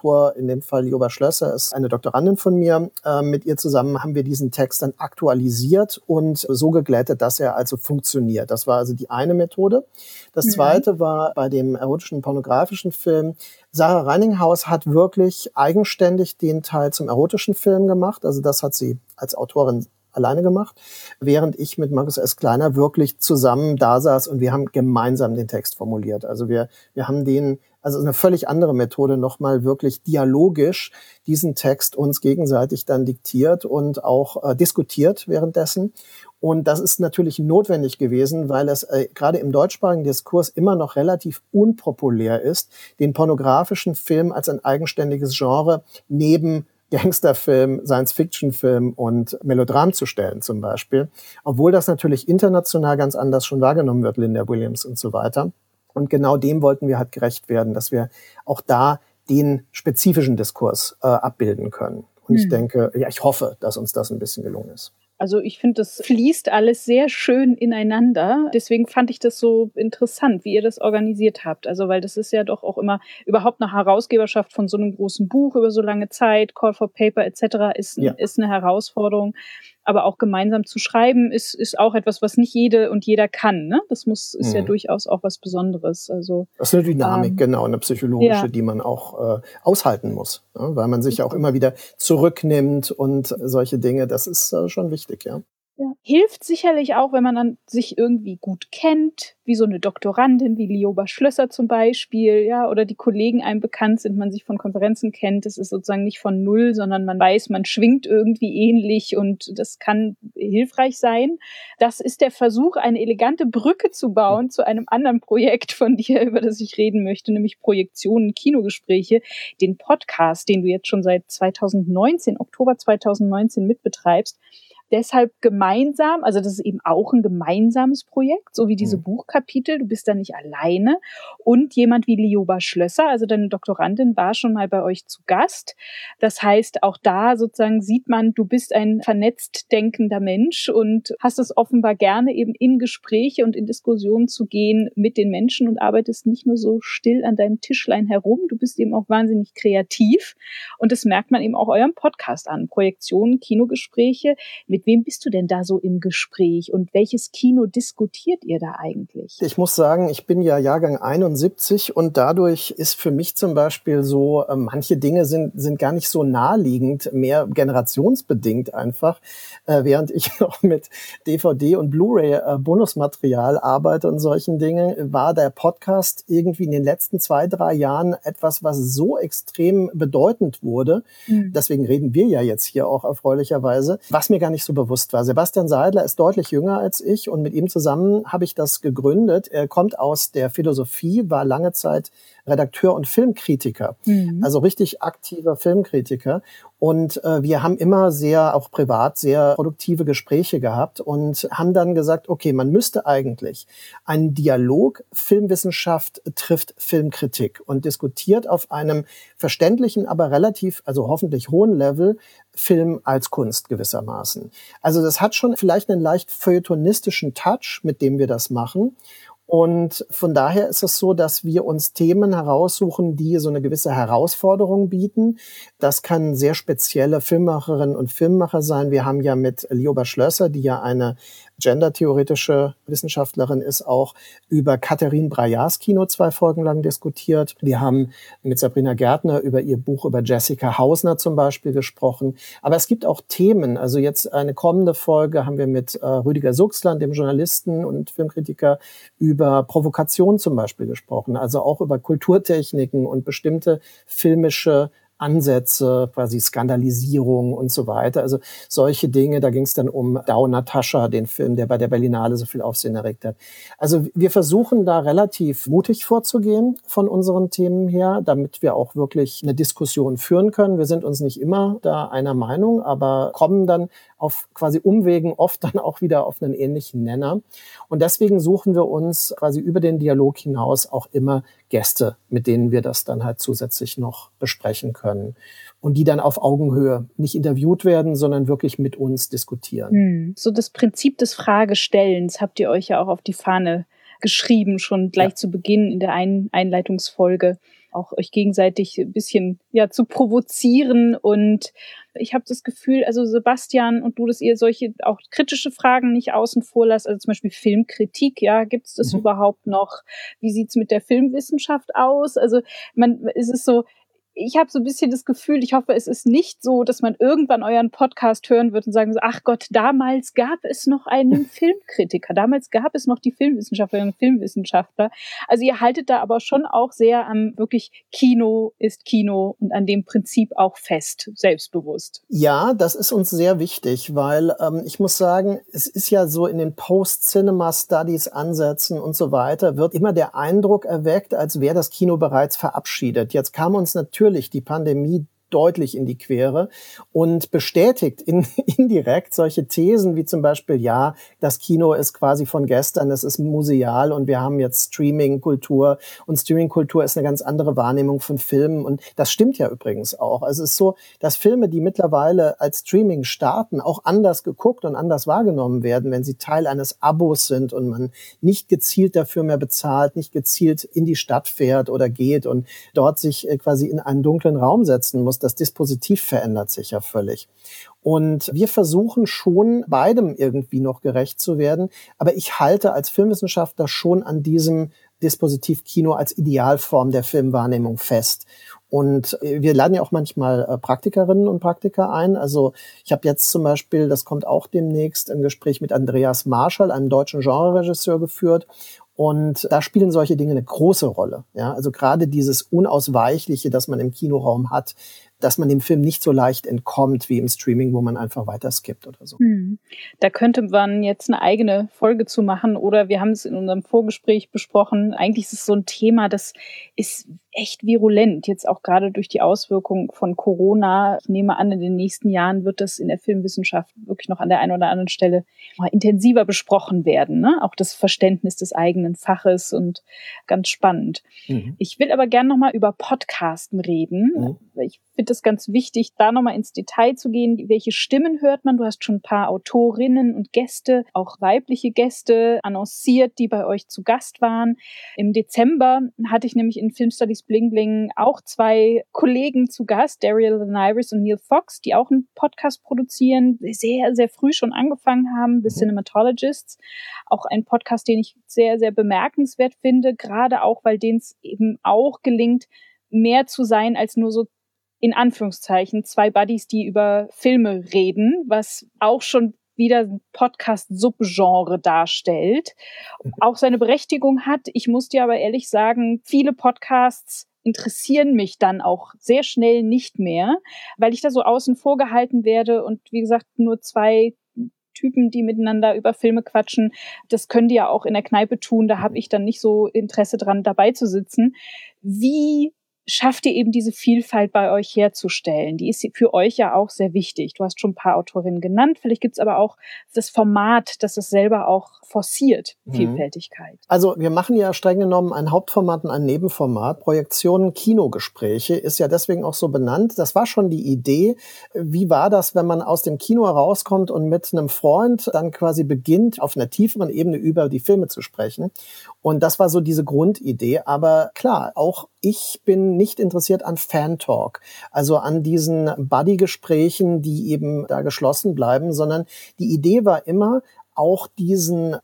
in dem Fall Lioba Schlösser ist eine Doktorandin von mir. Äh, mit ihr zusammen haben wir diesen Text dann aktualisiert und so geglättet, dass er also funktioniert. Das war also die eine Methode. Das zweite mhm. war bei dem erotischen, pornografischen Film. Sarah Reininghaus hat wirklich eigenständig den Teil zum erotischen Film gemacht. Also das hat sie als Autorin alleine gemacht, während ich mit Markus S. Kleiner wirklich zusammen da saß und wir haben gemeinsam den Text formuliert. Also wir, wir haben den, also eine völlig andere Methode, nochmal wirklich dialogisch diesen Text uns gegenseitig dann diktiert und auch äh, diskutiert währenddessen. Und das ist natürlich notwendig gewesen, weil es äh, gerade im deutschsprachigen Diskurs immer noch relativ unpopulär ist, den pornografischen Film als ein eigenständiges Genre neben Gangsterfilm, Science-Fiction-Film und Melodram zu stellen zum Beispiel. Obwohl das natürlich international ganz anders schon wahrgenommen wird, Linda Williams und so weiter. Und genau dem wollten wir halt gerecht werden, dass wir auch da den spezifischen Diskurs äh, abbilden können. Und hm. ich denke, ja, ich hoffe, dass uns das ein bisschen gelungen ist. Also ich finde, das fließt alles sehr schön ineinander. Deswegen fand ich das so interessant, wie ihr das organisiert habt. Also weil das ist ja doch auch immer überhaupt eine Herausgeberschaft von so einem großen Buch über so lange Zeit, Call for Paper et cetera ist, ja. ist eine Herausforderung. Aber auch gemeinsam zu schreiben ist, ist auch etwas, was nicht jede und jeder kann. Ne? Das muss ist mhm. ja durchaus auch was Besonderes. Also das ist eine Dynamik, ähm, genau, eine psychologische, ja. die man auch äh, aushalten muss, ne? Weil man sich ja auch immer wieder zurücknimmt und solche Dinge. Das ist äh, schon wichtig, ja. Ja. Hilft sicherlich auch, wenn man dann sich irgendwie gut kennt, wie so eine Doktorandin, wie Lioba Schlösser zum Beispiel, ja, oder die Kollegen einem bekannt sind, man sich von Konferenzen kennt. Das ist sozusagen nicht von null, sondern man weiß, man schwingt irgendwie ähnlich und das kann hilfreich sein. Das ist der Versuch, eine elegante Brücke zu bauen zu einem anderen Projekt von dir, über das ich reden möchte, nämlich Projektionen, Kinogespräche, den Podcast, den du jetzt schon seit zweitausendneunzehn, Oktober zweitausendneunzehn mitbetreibst. Deshalb gemeinsam, also das ist eben auch ein gemeinsames Projekt, so wie diese mhm. Buchkapitel, du bist da nicht alleine. Und jemand wie Lioba Schlösser, also deine Doktorandin, war schon mal bei euch zu Gast. Das heißt, auch da sozusagen sieht man, du bist ein vernetzt denkender Mensch und hast es offenbar gerne, eben in Gespräche und in Diskussionen zu gehen mit den Menschen und arbeitest nicht nur so still an deinem Tischlein herum, du bist eben auch wahnsinnig kreativ. Und das merkt man eben auch eurem Podcast an. Projektionen, Kinogespräche. Mit wem bist du denn da so im Gespräch und welches Kino diskutiert ihr da eigentlich? Ich muss sagen, ich bin ja Jahrgang einundsiebzig und dadurch ist für mich zum Beispiel so, äh, manche Dinge sind, sind gar nicht so naheliegend, mehr generationsbedingt einfach. Äh, während ich noch mit D V D und Blu-ray äh, Bonusmaterial arbeite und solchen Dingen, war der Podcast irgendwie in den letzten zwei, drei Jahren etwas, was so extrem bedeutend wurde. Mhm. Deswegen reden wir ja jetzt hier auch erfreulicherweise, was mir gar nicht so bewusst war. Sebastian Seidler ist deutlich jünger als ich und mit ihm zusammen habe ich das gegründet. Er kommt aus der Philosophie, war lange Zeit Redakteur und Filmkritiker, mhm. also richtig aktiver Filmkritiker. Und äh, wir haben immer sehr, auch privat, sehr produktive Gespräche gehabt und haben dann gesagt, okay, man müsste eigentlich einen Dialog, Filmwissenschaft trifft Filmkritik und diskutiert auf einem verständlichen, aber relativ, also hoffentlich hohen Level, Film als Kunst gewissermaßen. Also das hat schon vielleicht einen leicht feuilletonistischen Touch, mit dem wir das machen. Und von daher ist es so, dass wir uns Themen heraussuchen, die so eine gewisse Herausforderung bieten. Das kann sehr spezielle Filmemacherinnen und Filmemacher sein. Wir haben ja mit Lioba Schlösser, die ja eine gendertheoretische Wissenschaftlerin ist, auch über Katharine Breillards Kino zwei Folgen lang diskutiert. Wir haben mit Sabrina Gärtner über ihr Buch über Jessica Hausner zum Beispiel gesprochen. Aber es gibt auch Themen. Also jetzt eine kommende Folge haben wir mit äh, Rüdiger Suchsland, dem Journalisten und Filmkritiker, über Provokation zum Beispiel gesprochen. Also auch über Kulturtechniken und bestimmte filmische Ansätze, quasi Skandalisierung und so weiter. Also solche Dinge, da ging es dann um Dau Natascha, den Film, der bei der Berlinale so viel Aufsehen erregt hat. Also wir versuchen da relativ mutig vorzugehen von unseren Themen her, damit wir auch wirklich eine Diskussion führen können. Wir sind uns nicht immer da einer Meinung, aber kommen dann auf quasi Umwegen oft dann auch wieder auf einen ähnlichen Nenner. Und deswegen suchen wir uns quasi über den Dialog hinaus auch immer Gäste, mit denen wir das dann halt zusätzlich noch besprechen können. Und die dann auf Augenhöhe nicht interviewt werden, sondern wirklich mit uns diskutieren. Hm. So das Prinzip des Fragestellens habt ihr euch ja auch auf die Fahne geschrieben, schon gleich ja. zu Beginn in der Ein- Einleitungsfolge auch euch gegenseitig ein bisschen ja zu provozieren. Und ich habe das Gefühl, also Sebastian und du, dass ihr solche auch kritische Fragen nicht außen vor lasst, also zum Beispiel Filmkritik, ja, gibt es das mhm. überhaupt noch? Wie sieht's mit der Filmwissenschaft aus? Also man, es ist so, ich habe so ein bisschen das Gefühl, ich hoffe, es ist nicht so, dass man irgendwann euren Podcast hören wird und sagen so, ach Gott, damals gab es noch einen Filmkritiker, damals gab es noch die Filmwissenschaftlerinnen und Filmwissenschaftler. Also ihr haltet da aber schon auch sehr am wirklich Kino ist Kino und an dem Prinzip auch fest, selbstbewusst. Ja, das ist uns sehr wichtig, weil ähm, ich muss sagen, es ist ja so in den Post-Cinema-Studies Ansätzen und so weiter, wird immer der Eindruck erweckt, als wäre das Kino bereits verabschiedet. Jetzt kam uns natürlich die Pandemie deutlich in die Quere und bestätigt in, indirekt solche Thesen wie zum Beispiel, ja, das Kino ist quasi von gestern, es ist museal und wir haben jetzt Streaming-Kultur und Streaming-Kultur ist eine ganz andere Wahrnehmung von Filmen und das stimmt ja übrigens auch. Also es ist so, dass Filme, die mittlerweile als Streaming starten, auch anders geguckt und anders wahrgenommen werden, wenn sie Teil eines Abos sind und man nicht gezielt dafür mehr bezahlt, nicht gezielt in die Stadt fährt oder geht und dort sich quasi in einen dunklen Raum setzen muss. Das Dispositiv verändert sich ja völlig. Und wir versuchen schon, beidem irgendwie noch gerecht zu werden. Aber ich halte als Filmwissenschaftler schon an diesem Dispositiv Kino als Idealform der Filmwahrnehmung fest. Und wir laden ja auch manchmal Praktikerinnen und Praktiker ein. Also ich habe jetzt zum Beispiel, das kommt auch demnächst, ein Gespräch mit Andreas Marschall, einem deutschen Genreregisseur, geführt. Und da spielen solche Dinge eine große Rolle. Ja, also gerade dieses Unausweichliche, das man im Kinoraum hat, dass man dem Film nicht so leicht entkommt wie im Streaming, wo man einfach weiter skippt oder so. Hm. Da könnte man jetzt eine eigene Folge zu machen oder wir haben es in unserem Vorgespräch besprochen. Eigentlich ist es so ein Thema, das ist echt virulent, jetzt auch gerade durch die Auswirkungen von Corona. Ich nehme an, in den nächsten Jahren wird das in der Filmwissenschaft wirklich noch an der einen oder anderen Stelle mal intensiver besprochen werden, ne? Auch das Verständnis des eigenen Faches und ganz spannend. Mhm. Ich will aber gerne nochmal über Podcasten reden. Mhm. Ich finde es ganz wichtig, da nochmal ins Detail zu gehen. Welche Stimmen hört man? Du hast schon ein paar Autorinnen und Gäste, auch weibliche Gäste annonciert, die bei euch zu Gast waren. Im Dezember hatte ich nämlich in Film Studies Bling Bling auch zwei Kollegen zu Gast, Daryl Laniris und Neil Fox, die auch einen Podcast produzieren, sehr, sehr früh schon angefangen haben, The Cinematologists. Auch ein Podcast, den ich sehr, sehr bemerkenswert finde, gerade auch, weil denen es eben auch gelingt, mehr zu sein als nur so in Anführungszeichen zwei Buddies, die über Filme reden, was auch schon wieder ein Podcast-Subgenre darstellt, auch seine Berechtigung hat. Ich muss dir aber ehrlich sagen, viele Podcasts interessieren mich dann auch sehr schnell nicht mehr, weil ich da so außen vor gehalten werde und wie gesagt, nur zwei Typen, die miteinander über Filme quatschen, das können die ja auch in der Kneipe tun, da habe ich dann nicht so Interesse dran, dabei zu sitzen. Wie schafft ihr eben diese Vielfalt bei euch herzustellen? Die ist für euch ja auch sehr wichtig. Du hast schon ein paar Autorinnen genannt. Vielleicht gibt es aber auch das Format, das es selber auch forciert, mhm. Vielfältigkeit. Also wir machen ja streng genommen ein Hauptformat und ein Nebenformat. Projektionen, Kinogespräche ist ja deswegen auch so benannt. Das war schon die Idee. Wie war das, wenn man aus dem Kino herauskommt und mit einem Freund dann quasi beginnt, auf einer tieferen Ebene über die Filme zu sprechen? Und das war so diese Grundidee. Aber klar, auch ich bin nicht interessiert an Fan-Talk, also an diesen Buddy-Gesprächen, die eben da geschlossen bleiben, sondern die Idee war immer, auch diesen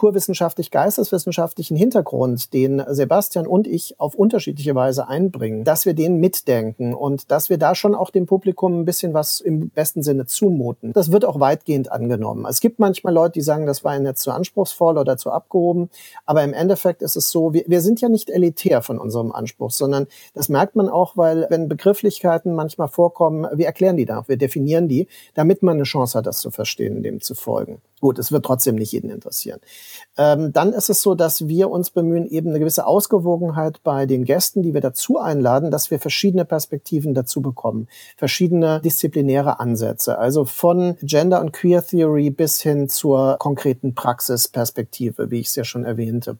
kulturwissenschaftlich-geisteswissenschaftlichen Hintergrund, den Sebastian und ich auf unterschiedliche Weise einbringen, dass wir den mitdenken und dass wir da schon auch dem Publikum ein bisschen was im besten Sinne zumuten. Das wird auch weitgehend angenommen. Es gibt manchmal Leute, die sagen, das war ihnen jetzt zu anspruchsvoll oder zu abgehoben, aber im Endeffekt ist es so, wir, wir sind ja nicht elitär von unserem Anspruch, sondern das merkt man auch, weil wenn Begrifflichkeiten manchmal vorkommen, wir erklären die dann auch, wir definieren die, damit man eine Chance hat, das zu verstehen, dem zu folgen. Gut, es wird trotzdem nicht jeden interessieren. Ähm, dann ist es so, dass wir uns bemühen, eben eine gewisse Ausgewogenheit bei den Gästen, die wir dazu einladen, dass wir verschiedene Perspektiven dazu bekommen, verschiedene disziplinäre Ansätze, also von Gender- und Queer Theory bis hin zur konkreten Praxisperspektive, wie ich es ja schon erwähnte.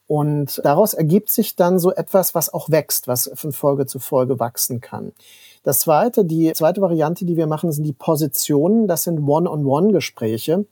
Und daraus ergibt sich dann so etwas, was auch wächst, was von Folge zu Folge wachsen kann. Das zweite, die zweite Variante, die wir machen, sind die Positionen. Das sind One-on-One-Gespräche.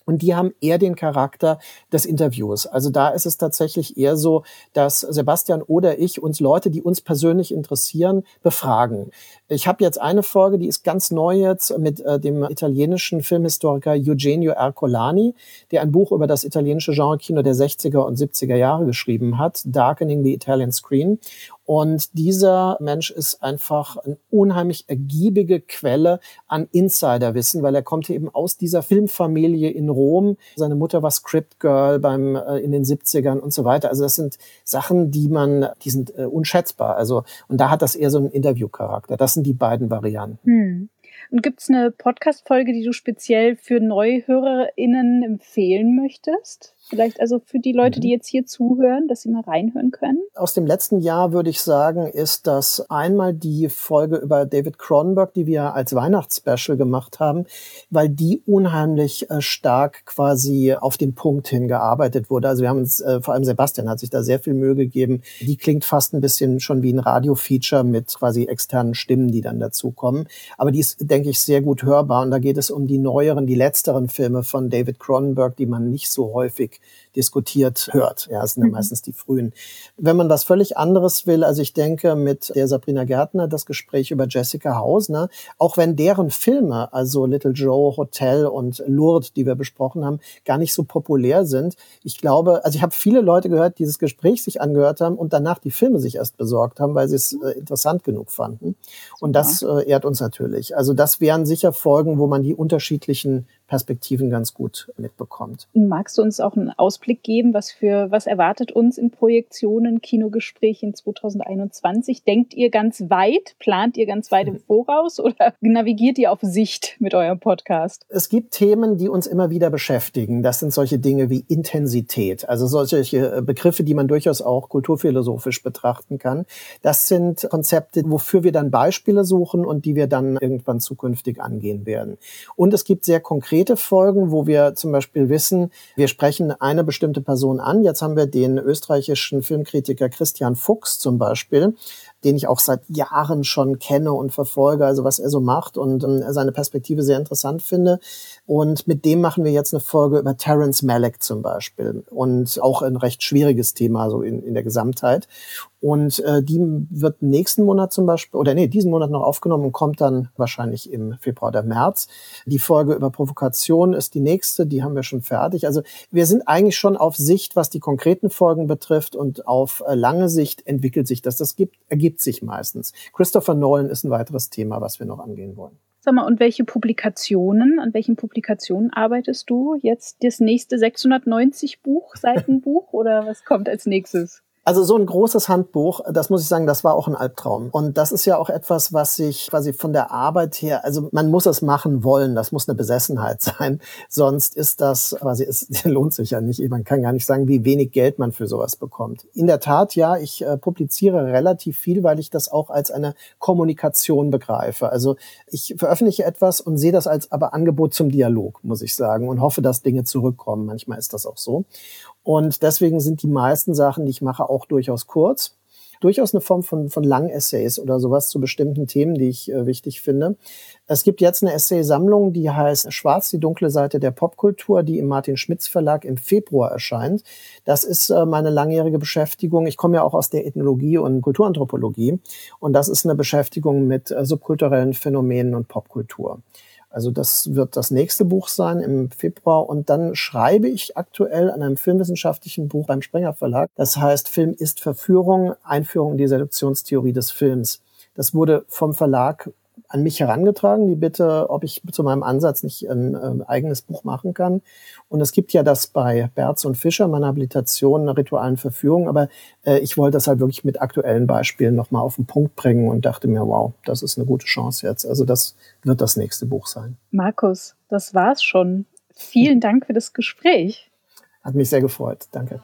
Und die haben eher den Charakter des Interviews. Also da ist es tatsächlich eher so, dass Sebastian oder ich uns Leute, die uns persönlich interessieren, befragen. Ich habe jetzt eine Folge, die ist ganz neu jetzt mit äh, dem italienischen Filmhistoriker Eugenio Ercolani, der ein Buch über das italienische Genre-Kino der sechziger und siebziger Jahre geschrieben hat, Darkening the Italian Screen. Und dieser Mensch ist einfach eine unheimlich ergiebige Quelle an Insiderwissen, weil er kommt eben aus dieser Filmfamilie in Rom. Seine Mutter war Script Girl beim, äh, in den siebzigern und so weiter. Also das sind Sachen, die man, die sind äh, unschätzbar. Also, und da hat das eher so einen Interviewcharakter. Das sind die beiden Varianten. Hm. Und gibt es eine Podcast-Folge, die du speziell für NeuhörerInnen empfehlen möchtest? Vielleicht also für die Leute, die jetzt hier zuhören, dass sie mal reinhören können? Aus dem letzten Jahr würde ich sagen, ist das einmal die Folge über David Cronenberg, die wir als Weihnachtsspecial gemacht haben, weil die unheimlich äh, stark quasi auf den Punkt hingearbeitet wurde. Also wir haben uns, äh, vor allem Sebastian hat sich da sehr viel Mühe gegeben. Die klingt fast ein bisschen schon wie ein Radio-Feature mit quasi externen Stimmen, die dann dazukommen. Aber die ist, denke ich, sehr gut hörbar. Und da geht es um die neueren, die letzteren Filme von David Cronenberg, die man nicht so häufig diskutiert hört. Ja, es sind ja meistens die frühen. Wenn man was völlig anderes will, also ich denke mit der Sabrina Gärtner das Gespräch über Jessica Hausner, auch wenn deren Filme, also Little Joe, Hotel und Lourdes, die wir besprochen haben, gar nicht so populär sind. Ich glaube, also ich habe viele Leute gehört, die dieses Gespräch sich angehört haben und danach die Filme sich erst besorgt haben, weil sie es äh, interessant genug fanden. Und das äh, ehrt uns natürlich. Also das wären sicher Folgen, wo man die unterschiedlichen Perspektiven ganz gut mitbekommt. Magst du uns auch einen Ausblick geben, was für was erwartet uns in Projektionen, Kinogesprächen zwanzig einundzwanzig? Denkt ihr ganz weit? Plant ihr ganz weit im Voraus oder navigiert ihr auf Sicht mit eurem Podcast? Es gibt Themen, die uns immer wieder beschäftigen. Das sind solche Dinge wie Intensität, also solche Begriffe, die man durchaus auch kulturphilosophisch betrachten kann. Das sind Konzepte, wofür wir dann Beispiele suchen und die wir dann irgendwann zukünftig angehen werden. Und es gibt sehr konkrete Folgen, wo wir zum Beispiel wissen, wir sprechen eine bestimmte Person an. Jetzt haben wir den österreichischen Filmkritiker Christian Fuchs zum Beispiel, den ich auch seit Jahren schon kenne und verfolge, also was er so macht und ähm, seine Perspektive sehr interessant finde. Und mit dem machen wir jetzt eine Folge über Terrence Malick zum Beispiel und auch ein recht schwieriges Thema so in, in der Gesamtheit. Und äh, die wird nächsten Monat zum Beispiel, oder nee, diesen Monat noch aufgenommen und kommt dann wahrscheinlich im Februar oder März. Die Folge über Provokation ist die nächste, die haben wir schon fertig. Also wir sind eigentlich schon auf Sicht, was die konkreten Folgen betrifft und auf äh, lange Sicht entwickelt sich das. Das gibt, ergibt sich meistens. Christopher Nolan ist ein weiteres Thema, was wir noch angehen wollen. Sag mal, und welche Publikationen, an welchen Publikationen arbeitest du? Jetzt das nächste sechshundertneunzig Buch, Seitenbuch oder was kommt als nächstes? Also so ein großes Handbuch, das muss ich sagen, das war auch ein Albtraum. Und das ist ja auch etwas, was sich quasi von der Arbeit her, also man muss es machen wollen, das muss eine Besessenheit sein. Sonst ist das quasi, es lohnt sich ja nicht. Man kann gar nicht sagen, wie wenig Geld man für sowas bekommt. In der Tat, ja, ich äh, publiziere relativ viel, weil ich das auch als eine Kommunikation begreife. Also ich veröffentliche etwas und sehe das als aber Angebot zum Dialog, muss ich sagen, und hoffe, dass Dinge zurückkommen. Manchmal ist das auch so. Und deswegen sind die meisten Sachen, die ich mache, auch durchaus kurz. Durchaus eine Form von, von Lang-Essays oder sowas zu bestimmten Themen, die ich äh, wichtig finde. Es gibt jetzt eine Essay-Sammlung, die heißt Schwarz, die dunkle Seite der Popkultur, die im Martin Schmitz Verlag im Februar erscheint. Das ist äh, meine langjährige Beschäftigung. Ich komme ja auch aus der Ethnologie und Kulturanthropologie. Und das ist eine Beschäftigung mit äh, subkulturellen Phänomenen und Popkultur. Also das wird das nächste Buch sein im Februar. Und dann schreibe ich aktuell an einem filmwissenschaftlichen Buch beim Springer Verlag. Das heißt Film ist Verführung, Einführung in die Selektionstheorie des Films. Das wurde vom Verlag an mich herangetragen, die Bitte, ob ich zu meinem Ansatz nicht ein äh, eigenes Buch machen kann. Und es gibt ja das bei Berz und Fischer, meine Habilitation, einer ritualen Verführung, aber äh, ich wollte das halt wirklich mit aktuellen Beispielen nochmal auf den Punkt bringen und dachte mir, wow, das ist eine gute Chance jetzt. Also das wird das nächste Buch sein. Markus, das war's schon. Vielen Dank für das Gespräch. Hat mich sehr gefreut. Danke.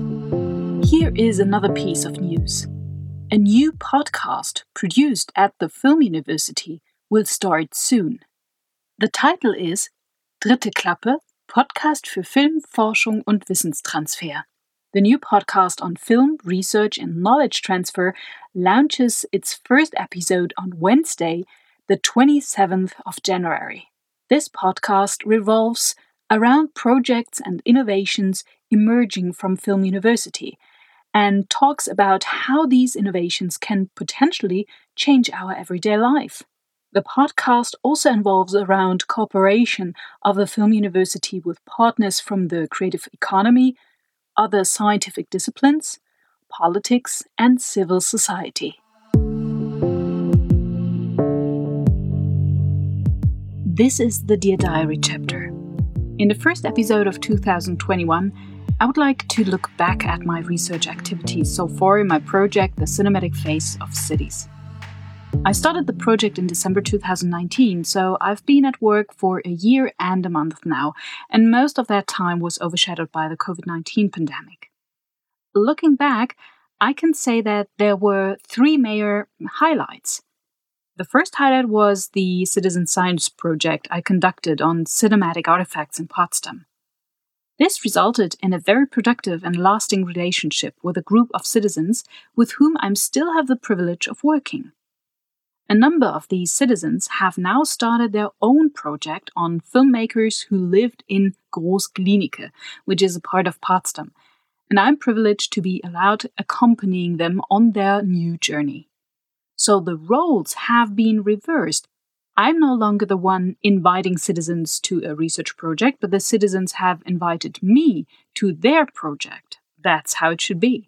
Here is another piece of news. A new podcast produced at the Film University will start soon. The title is Dritte Klappe, Podcast für Film, Forschung und Wissenstransfer. The new podcast on film, research and knowledge transfer launches its first episode on Wednesday, the twenty-seventh of January. This podcast revolves around projects and innovations emerging from Film University, and talks about how these innovations can potentially change our everyday life. The podcast also involves around cooperation of the Film University with partners from the creative economy, other scientific disciplines, politics, and civil society. This is the Dear Diary chapter. In the first episode of two thousand twenty-one, I would like to look back at my research activities so far in my project, The Cinematic Face of Cities. I started the project in December two thousand nineteen, so I've been at work for a year and a month now, and most of that time was overshadowed by the covid nineteen pandemic. Looking back, I can say that there were three major highlights. The first highlight was the citizen science project I conducted on cinematic artifacts in Potsdam. This resulted in a very productive and lasting relationship with a group of citizens with whom I still have the privilege of working. A number of these citizens have now started their own project on filmmakers who lived in Groß-Glienicke, which is a part of Potsdam, and I'm privileged to be allowed accompanying them on their new journey. So the roles have been reversed. I'm no longer the one inviting citizens to a research project, but the citizens have invited me to their project. That's how it should be.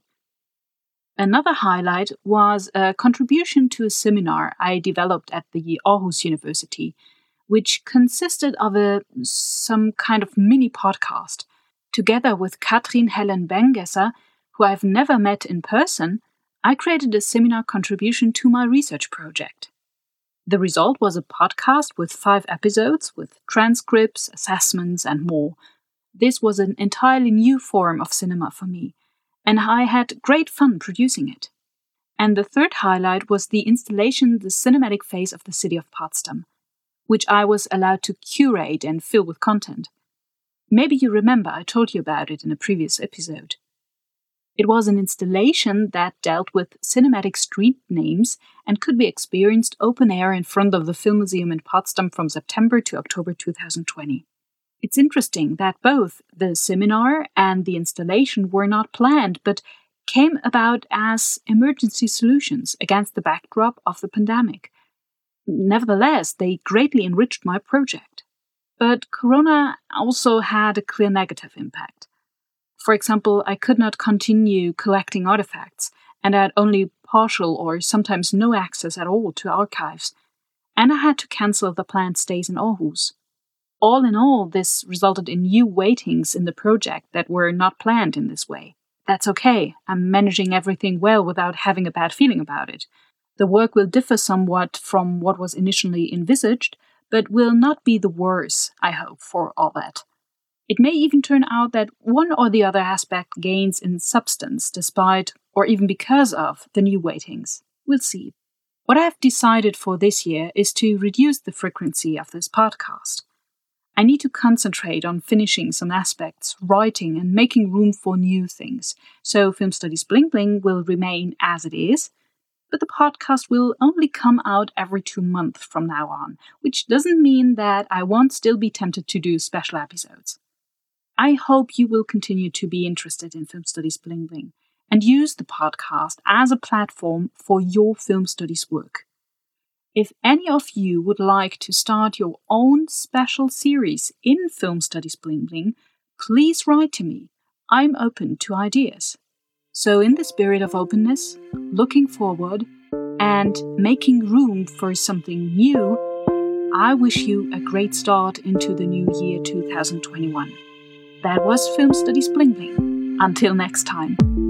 Another highlight was a contribution to a seminar I developed at the Aarhus University, which consisted of a some kind of mini podcast. Together with Katrin Helen Bengesser, who I've never met in person, I created a seminar contribution to my research project. The result was a podcast with five episodes, with transcripts, assessments, and more. This was an entirely new form of cinema for me, and I had great fun producing it. And the third highlight was the installation The Cinematic Face of the City of Potsdam, which I was allowed to curate and fill with content. Maybe you remember I told you about it in a previous episode. It was an installation that dealt with cinematic street names and could be experienced open air in front of the Film Museum in Potsdam from September to October two thousand twenty. It's interesting that both the seminar and the installation were not planned, but came about as emergency solutions against the backdrop of the pandemic. Nevertheless, they greatly enriched my project. But Corona also had a clear negative impact. For example, I could not continue collecting artifacts, and I had only partial or sometimes no access at all to archives, and I had to cancel the planned stays in Aarhus. All in all, this resulted in new waitings in the project that were not planned in this way. That's okay, I'm managing everything well without having a bad feeling about it. The work will differ somewhat from what was initially envisaged, but will not be the worse, I hope, for all that. It may even turn out that one or the other aspect gains in substance despite, or even because of, the new waitings. We'll see. What I have decided for this year is to reduce the frequency of this podcast. I need to concentrate on finishing some aspects, writing and making room for new things. So Film Studies Bling Bling will remain as it is, but the podcast will only come out every two months from now on, which doesn't mean that I won't still be tempted to do special episodes. I hope you will continue to be interested in Film Studies Bling Bling and use the podcast as a platform for your film studies work. If any of you would like to start your own special series in Film Studies Bling Bling, please write to me. I'm open to ideas. So in the spirit of openness, looking forward, and making room for something new, I wish you a great start into the new year two thousand twenty-one. That was Film Studies Bling Bling. Until next time.